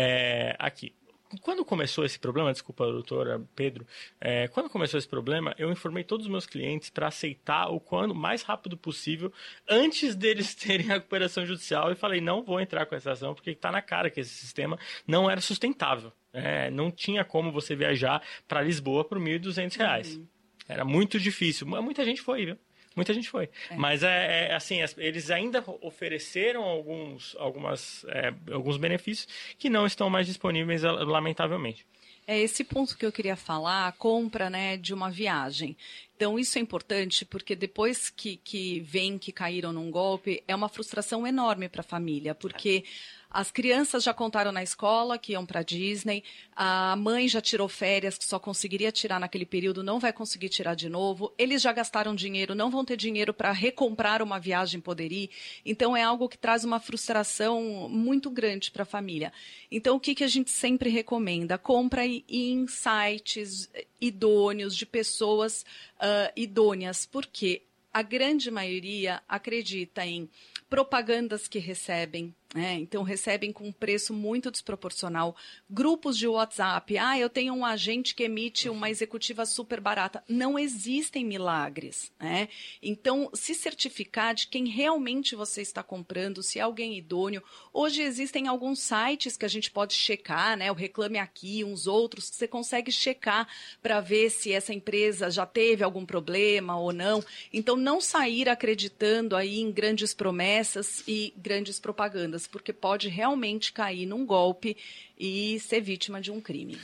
é, aqui. Quando começou esse problema, desculpa, doutora Pedro, é, quando começou esse problema, eu informei todos os meus clientes para aceitar o quanto mais rápido possível, antes deles terem a recuperação judicial, e falei, não vou entrar com essa ação, porque está na cara que esse sistema não era sustentável. É, não tinha como você viajar para Lisboa por mil e duzentos reais. Uhum. Era muito difícil. Muita gente foi, viu? Muita gente foi. É. Mas, é, é assim, eles ainda ofereceram alguns, algumas, é, alguns benefícios que não estão mais disponíveis, lamentavelmente. É esse ponto que eu queria falar, a compra, né, de uma viagem. Então, isso é importante porque depois que, que vem que caíram num golpe, é uma frustração enorme para a família, porque as crianças já contaram na escola que iam para a Disney, a mãe já tirou férias que só conseguiria tirar naquele período, não vai conseguir tirar de novo, eles já gastaram dinheiro, não vão ter dinheiro para recomprar uma viagem poder ir, então é algo que traz uma frustração muito grande para a família. Então, o que, que a gente sempre recomenda? Compra em sites idôneos, de pessoas uh, idôneas, porque a grande maioria acredita em propagandas que recebem, né? Então recebem com um preço muito desproporcional, grupos de WhatsApp, ah, eu tenho um agente que emite uma executiva super barata. Não existem milagres, né? Então, se certificar de quem realmente você está comprando, se é alguém idôneo. Hoje existem alguns sites que a gente pode checar, né? O Reclame Aqui, uns outros, que você consegue checar para ver se essa empresa já teve algum problema ou não. Então, não sair acreditando aí em grandes promessas e grandes propagandas, porque pode realmente cair num golpe e ser vítima de um crime.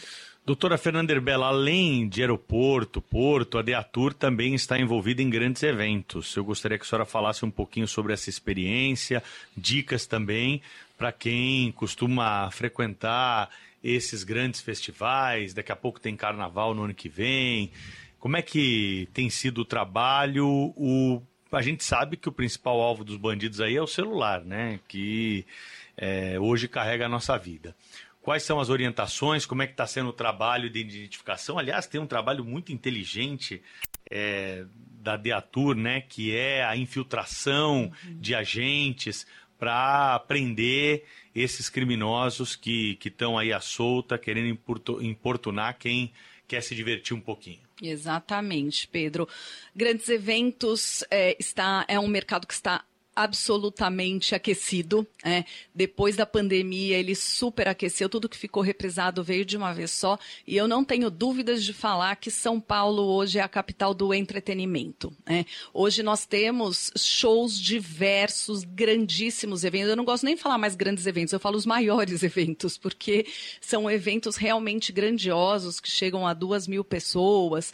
Doutora Fernanda Erbella, além de aeroporto, porto, a Deatur também está envolvida em grandes eventos. Eu gostaria que a senhora falasse um pouquinho sobre essa experiência, dicas também para quem costuma frequentar esses grandes festivais. Daqui a pouco tem carnaval no ano que vem. Como é que tem sido o trabalho? O... A gente sabe que o principal alvo dos bandidos aí é o celular, né? Que é, hoje carrega a nossa vida. Quais são as orientações? Como é que está sendo o trabalho de identificação? Aliás, tem um trabalho muito inteligente é, da Deatur, né, que é a infiltração uhum. de agentes para prender esses criminosos que estão aí à solta, querendo importunar quem quer se divertir um pouquinho. Exatamente, Pedro. Grandes eventos é, está, é um mercado que está absolutamente aquecido, é. Depois da pandemia ele superaqueceu, tudo que ficou represado veio de uma vez só, e eu não tenho dúvidas de falar que São Paulo hoje é a capital do entretenimento, é. Hoje nós temos shows diversos, grandíssimos eventos, eu não gosto nem de falar mais grandes eventos, eu falo os maiores eventos, porque são eventos realmente grandiosos, que chegam a duas mil pessoas,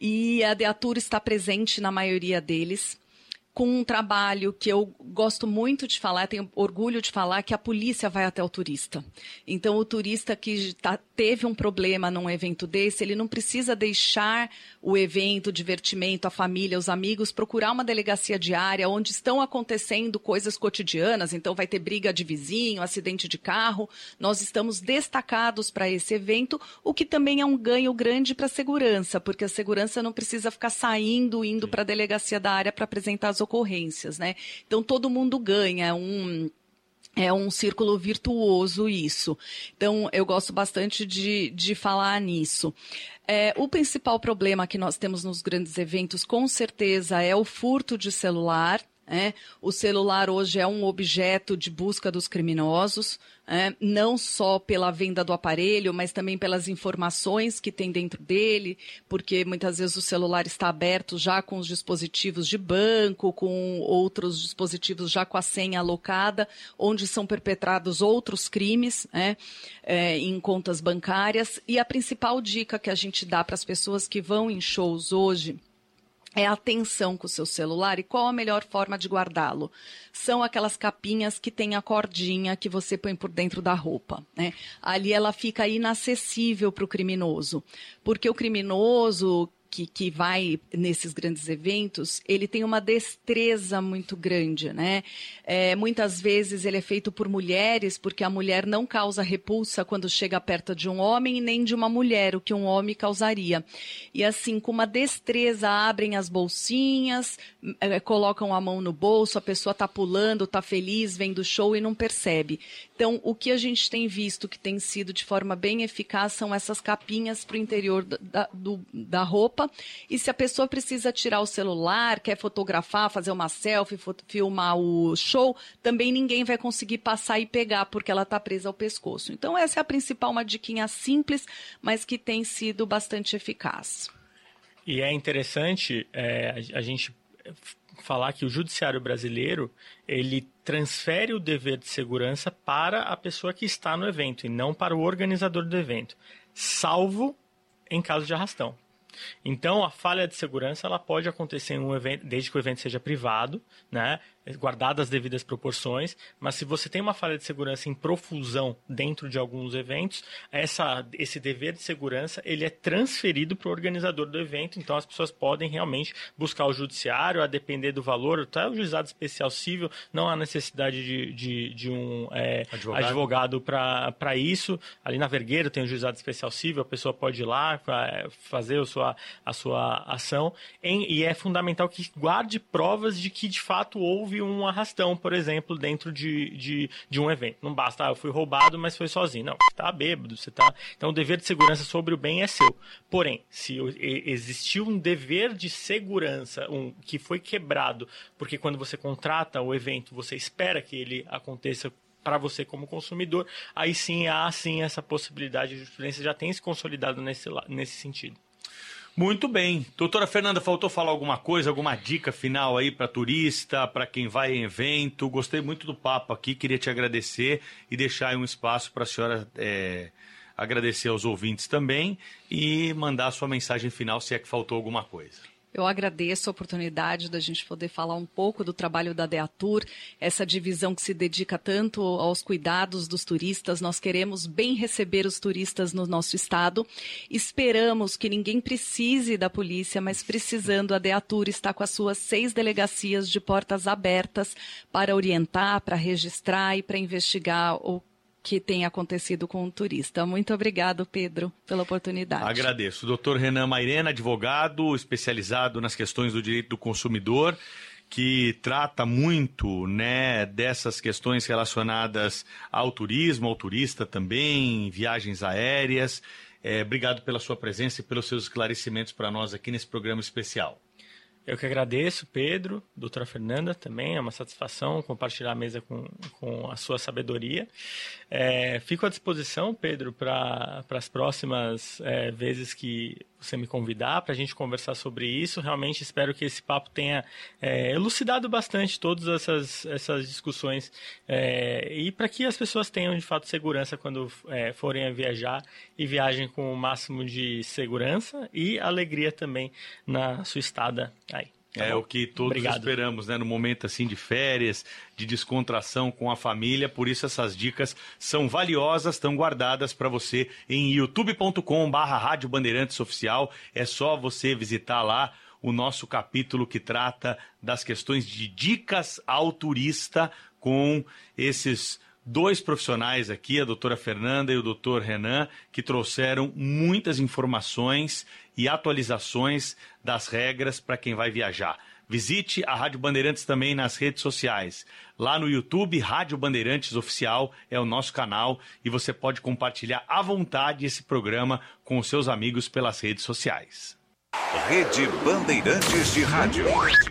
e a Deatur está presente na maioria deles, com um trabalho que eu gosto muito de falar, tenho orgulho de falar, que a polícia vai até o turista. Então, o turista que tá, teve um problema num evento desse, ele não precisa deixar o evento, o divertimento, a família, os amigos, procurar uma delegacia diária onde estão acontecendo coisas cotidianas. Então, vai ter briga de vizinho, acidente de carro. Nós estamos destacados para esse evento, o que também é um ganho grande para a segurança, porque a segurança não precisa ficar saindo, indo para a delegacia da área para apresentar as ocorrências, né? Então todo mundo ganha, é um, é um círculo virtuoso isso. Então eu gosto bastante de, de falar nisso. É, o principal problema que nós temos nos grandes eventos, com certeza, é o furto de celular. É, o celular hoje é um objeto de busca dos criminosos, é, não só pela venda do aparelho, mas também pelas informações que tem dentro dele, porque muitas vezes o celular está aberto já com os dispositivos de banco, com outros dispositivos já com a senha alocada, onde são perpetrados outros crimes, é, é, em contas bancárias. E a principal dica que a gente dá para as pessoas que vão em shows hoje é a atenção com o seu celular. E qual a melhor forma de guardá-lo? São aquelas capinhas que tem a cordinha que você põe por dentro da roupa, né? Ali ela fica inacessível para o criminoso, porque o criminoso que, que vai nesses grandes eventos, ele tem uma destreza muito grande, né? É, muitas vezes ele é feito por mulheres, porque a mulher não causa repulsa quando chega perto de um homem, nem de uma mulher, o que um homem causaria. E assim, com uma destreza, abrem as bolsinhas, é, colocam a mão no bolso, a pessoa está pulando, está feliz, vem do show e não percebe. Então, o que a gente tem visto que tem sido de forma bem eficaz são essas capinhas para o interior da, do, da roupa. E se a pessoa precisa tirar o celular, quer fotografar, fazer uma selfie, filmar o show, também ninguém vai conseguir passar e pegar, porque ela está presa ao pescoço. Então, essa é a principal, uma diquinha simples, mas que tem sido bastante eficaz. E é interessante é, a gente falar que o judiciário brasileiro, ele transfere o dever de segurança para a pessoa que está no evento e não para o organizador do evento, salvo em caso de arrastão. Então, a falha de segurança ela pode acontecer em um evento, desde que o evento seja privado, né, guardadas as devidas proporções, mas se você tem uma falha de segurança em profusão dentro de alguns eventos, essa, esse dever de segurança ele é transferido para o organizador do evento, então as pessoas podem realmente buscar o judiciário, a depender do valor, até o juizado especial civil, não há necessidade de, de, de um é, advogado, advogado para isso. Ali na Vergueiro tem o juizado especial civil, a pessoa pode ir lá pra fazer a sua, a sua ação, em, e é fundamental que guarde provas de que de fato houve um arrastão, por exemplo, dentro de, de, de um evento. Não basta, ah, eu fui roubado, mas foi sozinho. Não, você está bêbado, você está... Então, o dever de segurança sobre o bem é seu. Porém, se existiu um dever de segurança um, que foi quebrado, porque quando você contrata o evento, você espera que ele aconteça para você como consumidor, aí sim há sim essa possibilidade, a jurisprudência já tem se consolidado nesse, nesse sentido. Muito bem. Doutora Fernanda, faltou falar alguma coisa, alguma dica final aí para turista, para quem vai em evento? Gostei muito do papo aqui, queria te agradecer e deixar aí um espaço para a senhora é, agradecer aos ouvintes também e mandar a sua mensagem final se é que faltou alguma coisa. Eu agradeço a oportunidade da gente poder falar um pouco do trabalho da DEATUR, essa divisão que se dedica tanto aos cuidados dos turistas. Nós queremos bem receber os turistas no nosso estado. Esperamos que ninguém precise da polícia, mas precisando, a DEATUR está com as suas seis delegacias de portas abertas para orientar, para registrar e para investigar o que tem acontecido com o turista. Muito obrigado, Pedro, pela oportunidade. Agradeço. doutor Renan Mairena, advogado especializado nas questões do direito do consumidor, que trata muito, né, dessas questões relacionadas ao turismo, ao turista também, viagens aéreas. É, obrigado pela sua presença e pelos seus esclarecimentos para nós aqui nesse programa especial. Eu que agradeço, Pedro, doutora Fernanda também, é uma satisfação compartilhar a mesa com, com a sua sabedoria. É, fico à disposição, Pedro, para as próximas é, vezes que você me convidar para a gente conversar sobre isso. Realmente espero que esse papo tenha é, elucidado bastante todas essas, essas discussões é, e para que as pessoas tenham, de fato, segurança quando é, forem a viajar e viajem com o máximo de segurança e alegria também na sua estada aí. Tá é bom? O que todos Obrigado. Esperamos, né? No momento assim de férias, de descontração com a família. Por isso essas dicas são valiosas, estão guardadas para você em youtube ponto com barra Rádio Bandeirantes Oficial. É só você visitar lá o nosso capítulo que trata das questões de dicas ao turista com esses dois profissionais aqui, a doutora Fernanda e o doutor Renan, que trouxeram muitas informações e atualizações das regras para quem vai viajar. Visite a Rádio Bandeirantes também nas redes sociais. Lá no YouTube, Rádio Bandeirantes Oficial é o nosso canal e você pode compartilhar à vontade esse programa com os seus amigos pelas redes sociais. Rede Bandeirantes de Rádio.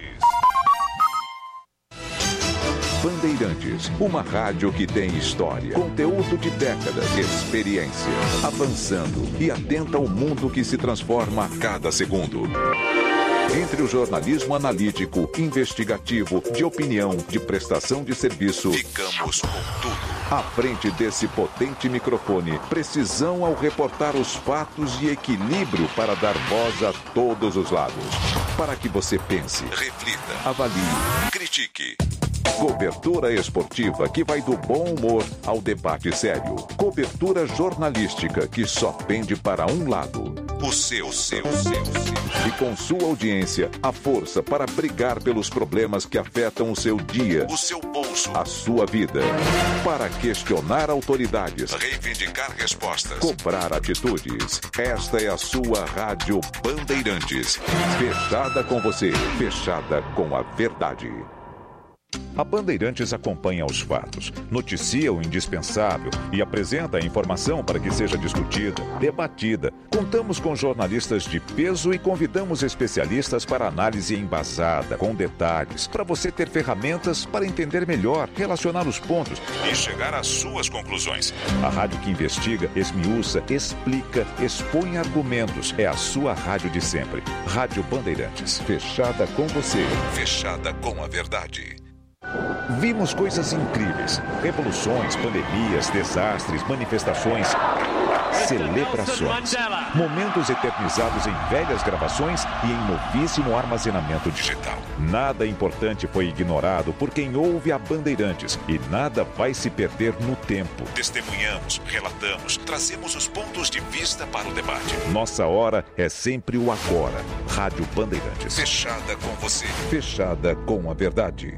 Bandeirantes, uma rádio que tem história, conteúdo de décadas, experiência, avançando e atenta ao mundo que se transforma a cada segundo. Entre o jornalismo analítico, investigativo, de opinião, de prestação de serviço, ficamos com tudo. À frente desse potente microfone, precisão ao reportar os fatos e equilíbrio para dar voz a todos os lados. Para que você pense, reflita, avalie, critique. Cobertura esportiva que vai do bom humor ao debate sério. Cobertura jornalística que só pende para um lado. O seu, o seu, o seu, o seu. E com sua audiência, a força para brigar pelos problemas que afetam o seu dia, o seu bolso, a sua vida. Para questionar autoridades, reivindicar respostas, cobrar atitudes. Esta é a sua Rádio Bandeirantes. Fechada com você, fechada com a verdade. A Bandeirantes acompanha os fatos, noticia o indispensável e apresenta a informação para que seja discutida, debatida. Contamos com jornalistas de peso e convidamos especialistas para análise embasada, com detalhes, para você ter ferramentas para entender melhor, relacionar os pontos e chegar às suas conclusões. A rádio que investiga, esmiuça, explica, expõe argumentos. É a sua rádio de sempre. Rádio Bandeirantes, fechada com você, fechada com a verdade. Vimos coisas incríveis, revoluções, pandemias, desastres, manifestações, celebrações, momentos eternizados em velhas gravações e em novíssimo armazenamento digital. Nada importante foi ignorado por quem ouve a Bandeirantes e nada vai se perder no tempo. Testemunhamos, relatamos, trazemos os pontos de vista para o debate. Nossa hora é sempre o agora. Rádio Bandeirantes. Fechada com você, fechada com a verdade.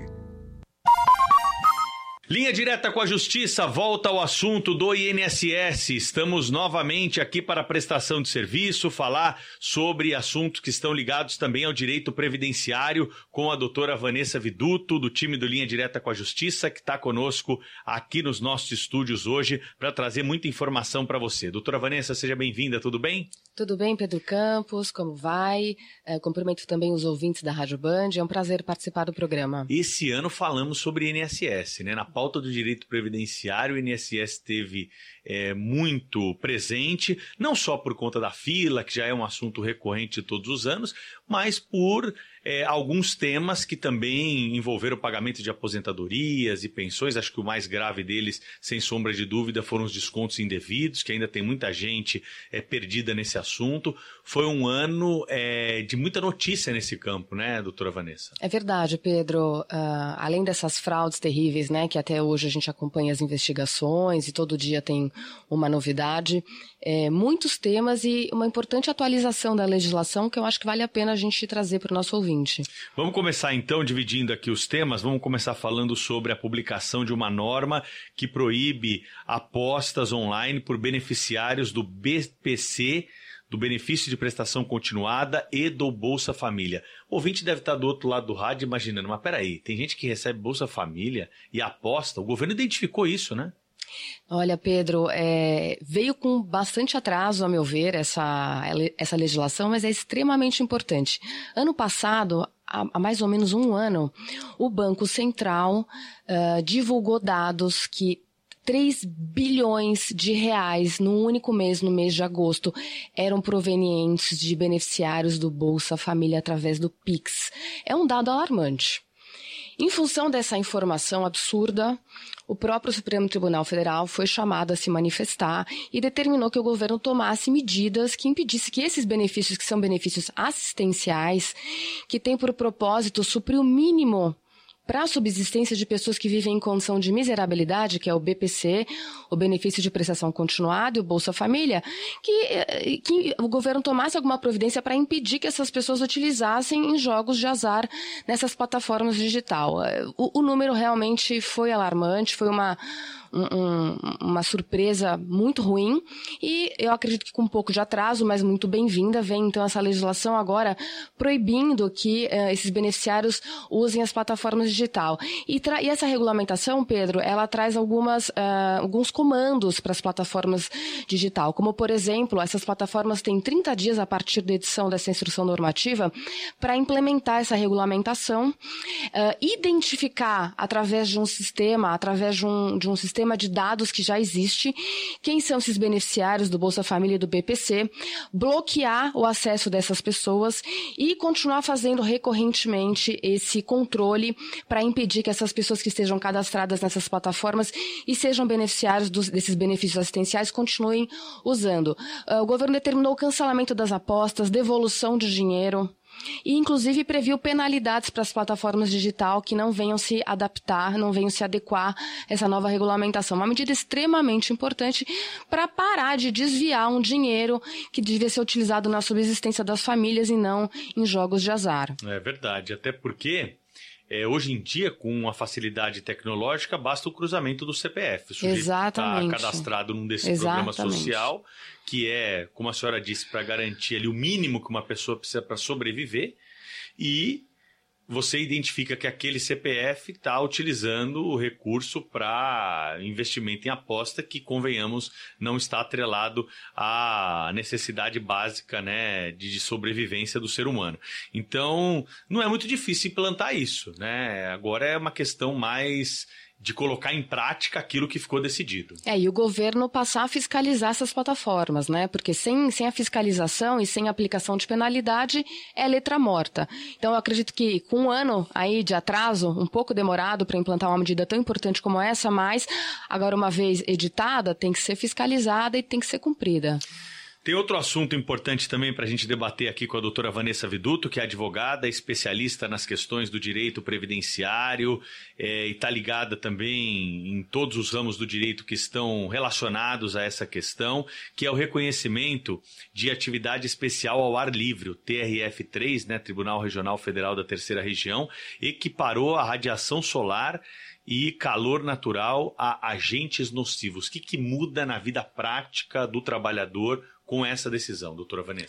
Linha Direta com a Justiça, volta ao assunto do I N S S. Estamos novamente aqui para prestação de serviço, falar sobre assuntos que estão ligados também ao direito previdenciário com a doutora Vanessa Viduto, do time do Linha Direta com a Justiça, que está conosco aqui nos nossos estúdios hoje para trazer muita informação para você. Doutora Vanessa, seja bem-vinda, tudo bem? Tudo bem, Pedro Campos? Como vai? É, cumprimento também os ouvintes da Rádio Band. É um prazer participar do programa. Esse ano falamos sobre I N S S, né? Na pauta do direito previdenciário, o I N S S esteve é, muito presente, não só por conta da fila, que já é um assunto recorrente de todos os anos, mas por é, alguns temas que também envolveram o pagamento de aposentadorias e pensões. Acho que o mais grave deles, sem sombra de dúvida, foram os descontos indevidos, que ainda tem muita gente é, perdida nesse assunto. Foi um ano é, de muita notícia nesse campo, né, doutora Vanessa? É verdade, Pedro. Uh, além dessas fraudes terríveis, né, que até hoje a gente acompanha as investigações e todo dia tem uma novidade, é, muitos temas e uma importante atualização da legislação que eu acho que vale a pena a gente trazer para o nosso ouvinte. Vamos começar então dividindo aqui os temas. Vamos começar falando sobre a publicação de uma norma que proíbe apostas online por beneficiários do B P C, do Benefício de Prestação Continuada e do Bolsa Família. O ouvinte deve estar do outro lado do rádio imaginando, mas peraí, tem gente que recebe Bolsa Família e aposta? O governo identificou isso, né? Olha, Pedro, é, veio com bastante atraso, a meu ver, essa, essa legislação, mas é extremamente importante. Ano passado, há, há mais ou menos um ano, o Banco Central uh, divulgou dados que três bilhões de reais no único mês, no mês de agosto, eram provenientes de beneficiários do Bolsa Família através do Pix. É um dado alarmante. Em função dessa informação absurda, o próprio Supremo Tribunal Federal foi chamado a se manifestar e determinou que o governo tomasse medidas que impedissem que esses benefícios, que são benefícios assistenciais, que têm por propósito suprir o mínimo para a subsistência de pessoas que vivem em condição de miserabilidade, que é o B P C, o Benefício de Prestação Continuada e o Bolsa Família, que, que o governo tomasse alguma providência para impedir que essas pessoas utilizassem em jogos de azar nessas plataformas digital. O, o número realmente foi alarmante, foi uma... Um, uma surpresa muito ruim e eu acredito que com um pouco de atraso, mas muito bem-vinda, vem então essa legislação agora proibindo que uh, esses beneficiários usem as plataformas digital. E, tra- e essa regulamentação, Pedro, ela traz algumas, uh, alguns comandos para as plataformas digital, como por exemplo, essas plataformas têm trinta dias a partir da edição dessa instrução normativa para implementar essa regulamentação, uh, identificar através de um sistema, através de um, de um sistema de dados que já existe, quem são esses beneficiários do Bolsa Família e do B P C, bloquear o acesso dessas pessoas e continuar fazendo recorrentemente esse controle para impedir que essas pessoas que estejam cadastradas nessas plataformas e sejam beneficiários dos, desses benefícios assistenciais continuem usando. Uh, o governo determinou o cancelamento das apostas, devolução de dinheiro, e inclusive previu penalidades para as plataformas digital que não venham se adaptar, não venham se adequar a essa nova regulamentação. Uma medida extremamente importante para parar de desviar um dinheiro que devia ser utilizado na subsistência das famílias e não em jogos de azar. É verdade, até porque... É, hoje em dia, com a facilidade tecnológica, basta o cruzamento do C P F. O sujeito está cadastrado num desse Exatamente. programa social, que é, como a senhora disse, para garantir ali o mínimo que uma pessoa precisa para sobreviver, e você identifica que aquele C P F está utilizando o recurso para investimento em aposta, que, convenhamos, não está atrelado à necessidade básica, né, de sobrevivência do ser humano. Então, não é muito difícil implantar isso, né? Agora é uma questão mais de colocar em prática aquilo que ficou decidido. É, e o governo passar a fiscalizar essas plataformas, né? Porque sem, sem a fiscalização e sem a aplicação de penalidade, é letra morta. Então, eu acredito que com um ano aí de atraso, um pouco demorado para implantar uma medida tão importante como essa, mas agora, uma vez editada, tem que ser fiscalizada e tem que ser cumprida. Tem outro assunto importante também para a gente debater aqui com a doutora Vanessa Viduto, que é advogada, especialista nas questões do direito previdenciário, é, e está ligada também em todos os ramos do direito que estão relacionados a essa questão, que é o reconhecimento de atividade especial ao ar livre, o T R F três, né, Tribunal Regional Federal da Terceira Região, equiparou a radiação solar e calor natural a agentes nocivos. O que, que muda na vida prática do trabalhador com essa decisão, doutora Vanessa?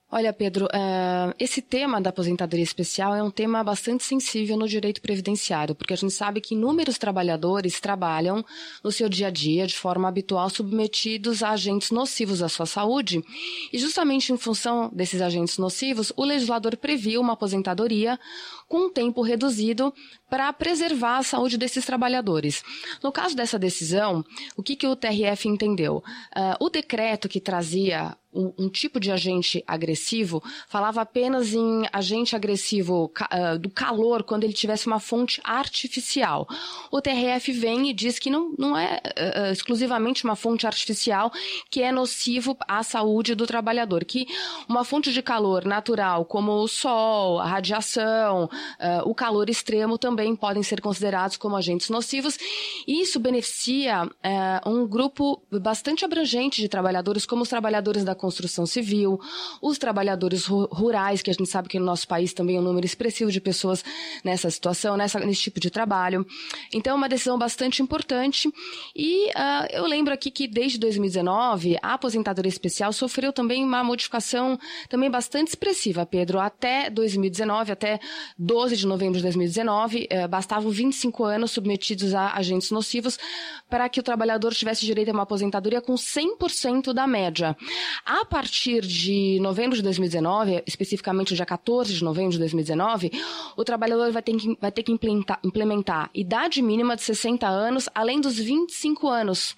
Olha, Pedro, uh, esse tema da aposentadoria especial é um tema bastante sensível no direito previdenciário, porque a gente sabe que inúmeros trabalhadores trabalham no seu dia a dia de forma habitual submetidos a agentes nocivos à sua saúde, e justamente em função desses agentes nocivos, o legislador previu uma aposentadoria com um tempo reduzido para preservar a saúde desses trabalhadores. No caso dessa decisão, o que, que o T R F entendeu? Uh, o decreto que trazia um, um tipo de agente agressivo falava apenas em agente agressivo uh, do calor quando ele tivesse uma fonte artificial. O T R F vem e diz que não, não é uh, exclusivamente uma fonte artificial que é nocivo à saúde do trabalhador, que uma fonte de calor natural como o sol, a radiação, uh, o calor extremo também podem ser considerados como agentes nocivos, e isso beneficia uh, um grupo bastante abrangente de trabalhadores, como os trabalhadores da construção civil, os trabalhadores ru- rurais, que a gente sabe que no nosso país também é um número expressivo de pessoas nessa situação, nessa, nesse tipo de trabalho. Então, é uma decisão bastante importante, e uh, eu lembro aqui que desde dois mil e dezenove, a aposentadoria especial sofreu também uma modificação também bastante expressiva, Pedro. Até dois mil e dezenove, até doze de novembro de dois mil e dezenove, eh, bastavam vinte e cinco anos submetidos a agentes nocivos para que o trabalhador tivesse direito a uma aposentadoria com cem por cento da média. A partir de novembro de dois mil e dezenove, especificamente o dia quatorze de novembro de dois mil e dezenove, o trabalhador vai ter que, vai ter que implementar, implementar idade mínima de sessenta anos, além dos vinte e cinco anos.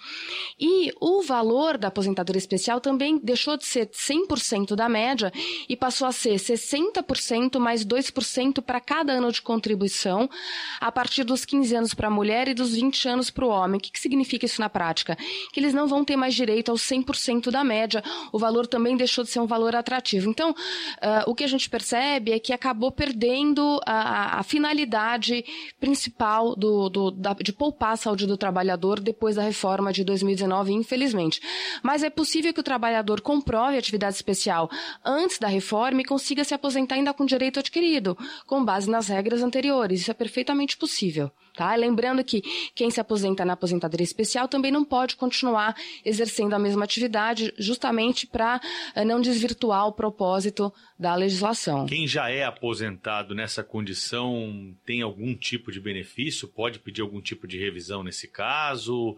E o valor da aposentadoria especial também deixou de ser cem por cento da média e passou a ser sessenta por cento mais dois por cento para cada ano de contribuição, a partir dos quinze anos para a mulher e dos vinte anos para o homem. O que, que significa isso na prática? Que eles não vão ter mais direito aos cem por cento da média. O valor também deixou de ser um valor atrativo. Então, uh, o que a gente percebe é que acabou perdendo a, a finalidade principal do, do, da, de poupar a saúde do trabalhador depois da reforma de dois mil e dezenove, infelizmente. Mas é possível que o trabalhador comprove atividade especial antes da reforma e consiga se aposentar ainda com direito adquirido, com base nas regras anteriores. Isso é perfeitamente possível. Tá? Lembrando que quem se aposenta na aposentadoria especial também não pode continuar exercendo a mesma atividade, justamente para não desvirtuar o propósito da legislação. Quem já é aposentado nessa condição tem algum tipo de benefício? Pode pedir algum tipo de revisão nesse caso?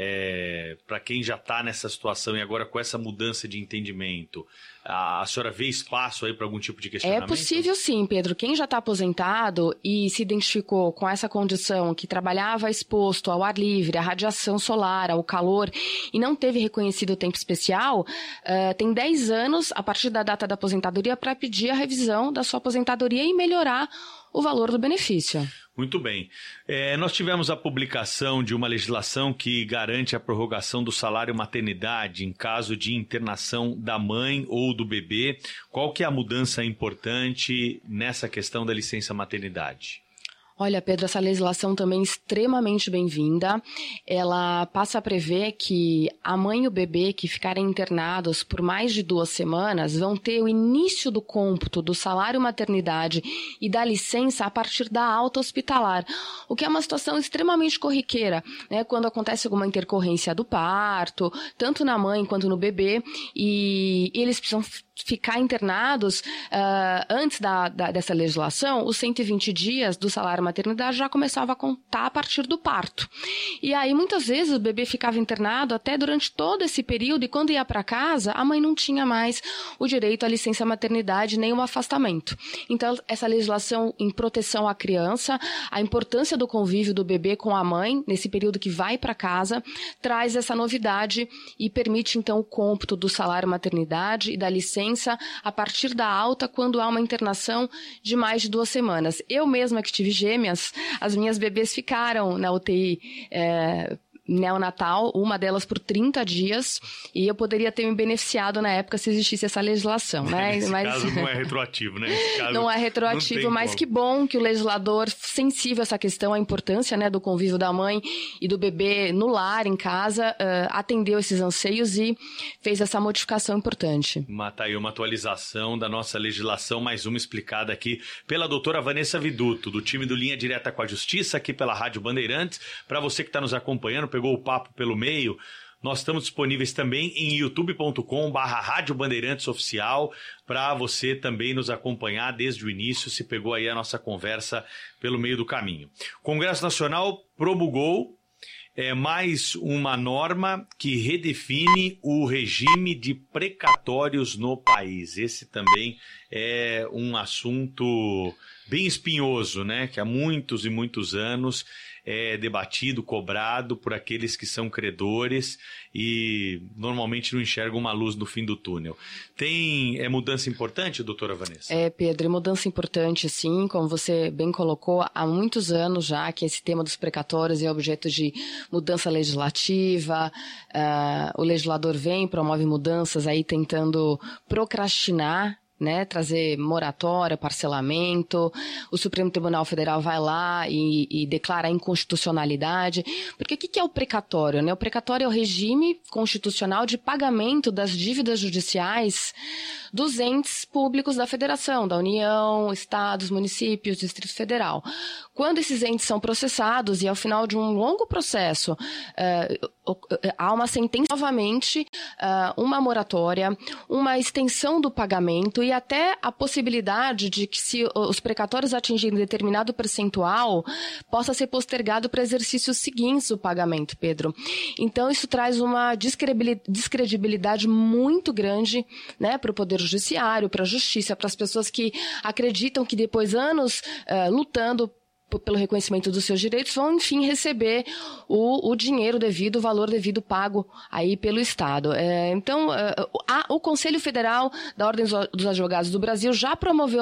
É, para quem já está nessa situação e agora com essa mudança de entendimento, a, a senhora vê espaço aí para algum tipo de questionamento? É possível sim, Pedro. Quem já está aposentado e se identificou com essa condição, que trabalhava exposto ao ar livre, à radiação solar, ao calor, e não teve reconhecido o tempo especial, uh, tem dez anos, a partir da data da aposentadoria, para pedir a revisão da sua aposentadoria e melhorar o valor do benefício. Muito bem. É, nós tivemos a publicação de uma legislação que garante a prorrogação do salário maternidade em caso de internação da mãe ou do bebê. Qual que é a mudança importante nessa questão da licença maternidade? Olha, Pedro, essa legislação também é extremamente bem-vinda. Ela passa a prever que a mãe e o bebê que ficarem internados por mais de duas semanas vão ter o início do cômputo do salário maternidade e da licença a partir da alta hospitalar, o que é uma situação extremamente corriqueira, né, quando acontece alguma intercorrência do parto, tanto na mãe quanto no bebê, e, e eles precisam ficar internados uh, antes da, da, dessa legislação. Os cento e vinte dias do salário maternidade já começava a contar a partir do parto. E aí, muitas vezes, o bebê ficava internado até durante todo esse período, e quando ia para casa, a mãe não tinha mais o direito à licença maternidade nem o afastamento. Então, essa legislação em proteção à criança, a importância do convívio do bebê com a mãe, nesse período que vai para casa, traz essa novidade e permite, então, o cômputo do salário maternidade e da licença a partir da alta quando há uma internação de mais de duas semanas. Eu mesma que tive gêmeas, as minhas bebês ficaram na U T I é, neonatal, uma delas por trinta dias, e eu poderia ter me beneficiado na época se existisse essa legislação, né? Nesse mas caso não é retroativo, né? Nesse caso, não é retroativo, não mas como. Que bom que o legislador, sensível a essa questão, a importância, né, do convívio da mãe e do bebê no lar, em casa, uh, atendeu esses anseios e fez essa modificação importante. Mata aí uma atualização da nossa legislação, mais uma explicada aqui pela doutora Vanessa Viduto, do time do Linha Direta com a Justiça, aqui pela Rádio Bandeirantes. Para você que está nos acompanhando, pegou o papo pelo meio, Nós estamos disponíveis também em youtube ponto com barra Rádio Bandeirantes Oficial, para você também nos acompanhar desde o início, se pegou aí a nossa conversa pelo meio do caminho. O Congresso Nacional promulgou é, mais uma norma que redefine o regime de precatórios no país. Esse também é um assunto bem espinhoso, né? Que há muitos e muitos anos é debatido, cobrado por aqueles que são credores e normalmente não enxergam uma luz no fim do túnel. Tem é, mudança importante, doutora Vanessa? É, Pedro, é mudança importante, sim, como você bem colocou, há muitos anos já que esse tema dos precatórios é objeto de mudança legislativa, uh, o legislador vem, promove mudanças aí tentando procrastinar, né, trazer moratória, parcelamento, o Supremo Tribunal Federal vai lá e, e declara a inconstitucionalidade, porque o que, que é o precatório, né? O precatório é o regime constitucional de pagamento das dívidas judiciais dos entes públicos da Federação, da União, estados, municípios, Distrito Federal. Quando esses entes são processados e ao final de um longo processo uh, há uma sentença, novamente, uh, uma moratória, uma extensão do pagamento e até a possibilidade de que, se os precatórios atingirem determinado percentual, possa ser postergado para exercícios seguintes o pagamento, Pedro. Então, isso traz uma descredibilidade muito grande, né, para o Poder Judiciário, para a Justiça, para as pessoas que acreditam que depois anos uh, lutando pelo reconhecimento dos seus direitos, vão, enfim, receber o, o dinheiro devido, o valor devido pago aí pelo Estado. É, então, uh, a, o Conselho Federal da Ordem dos Advogados do Brasil já promoveu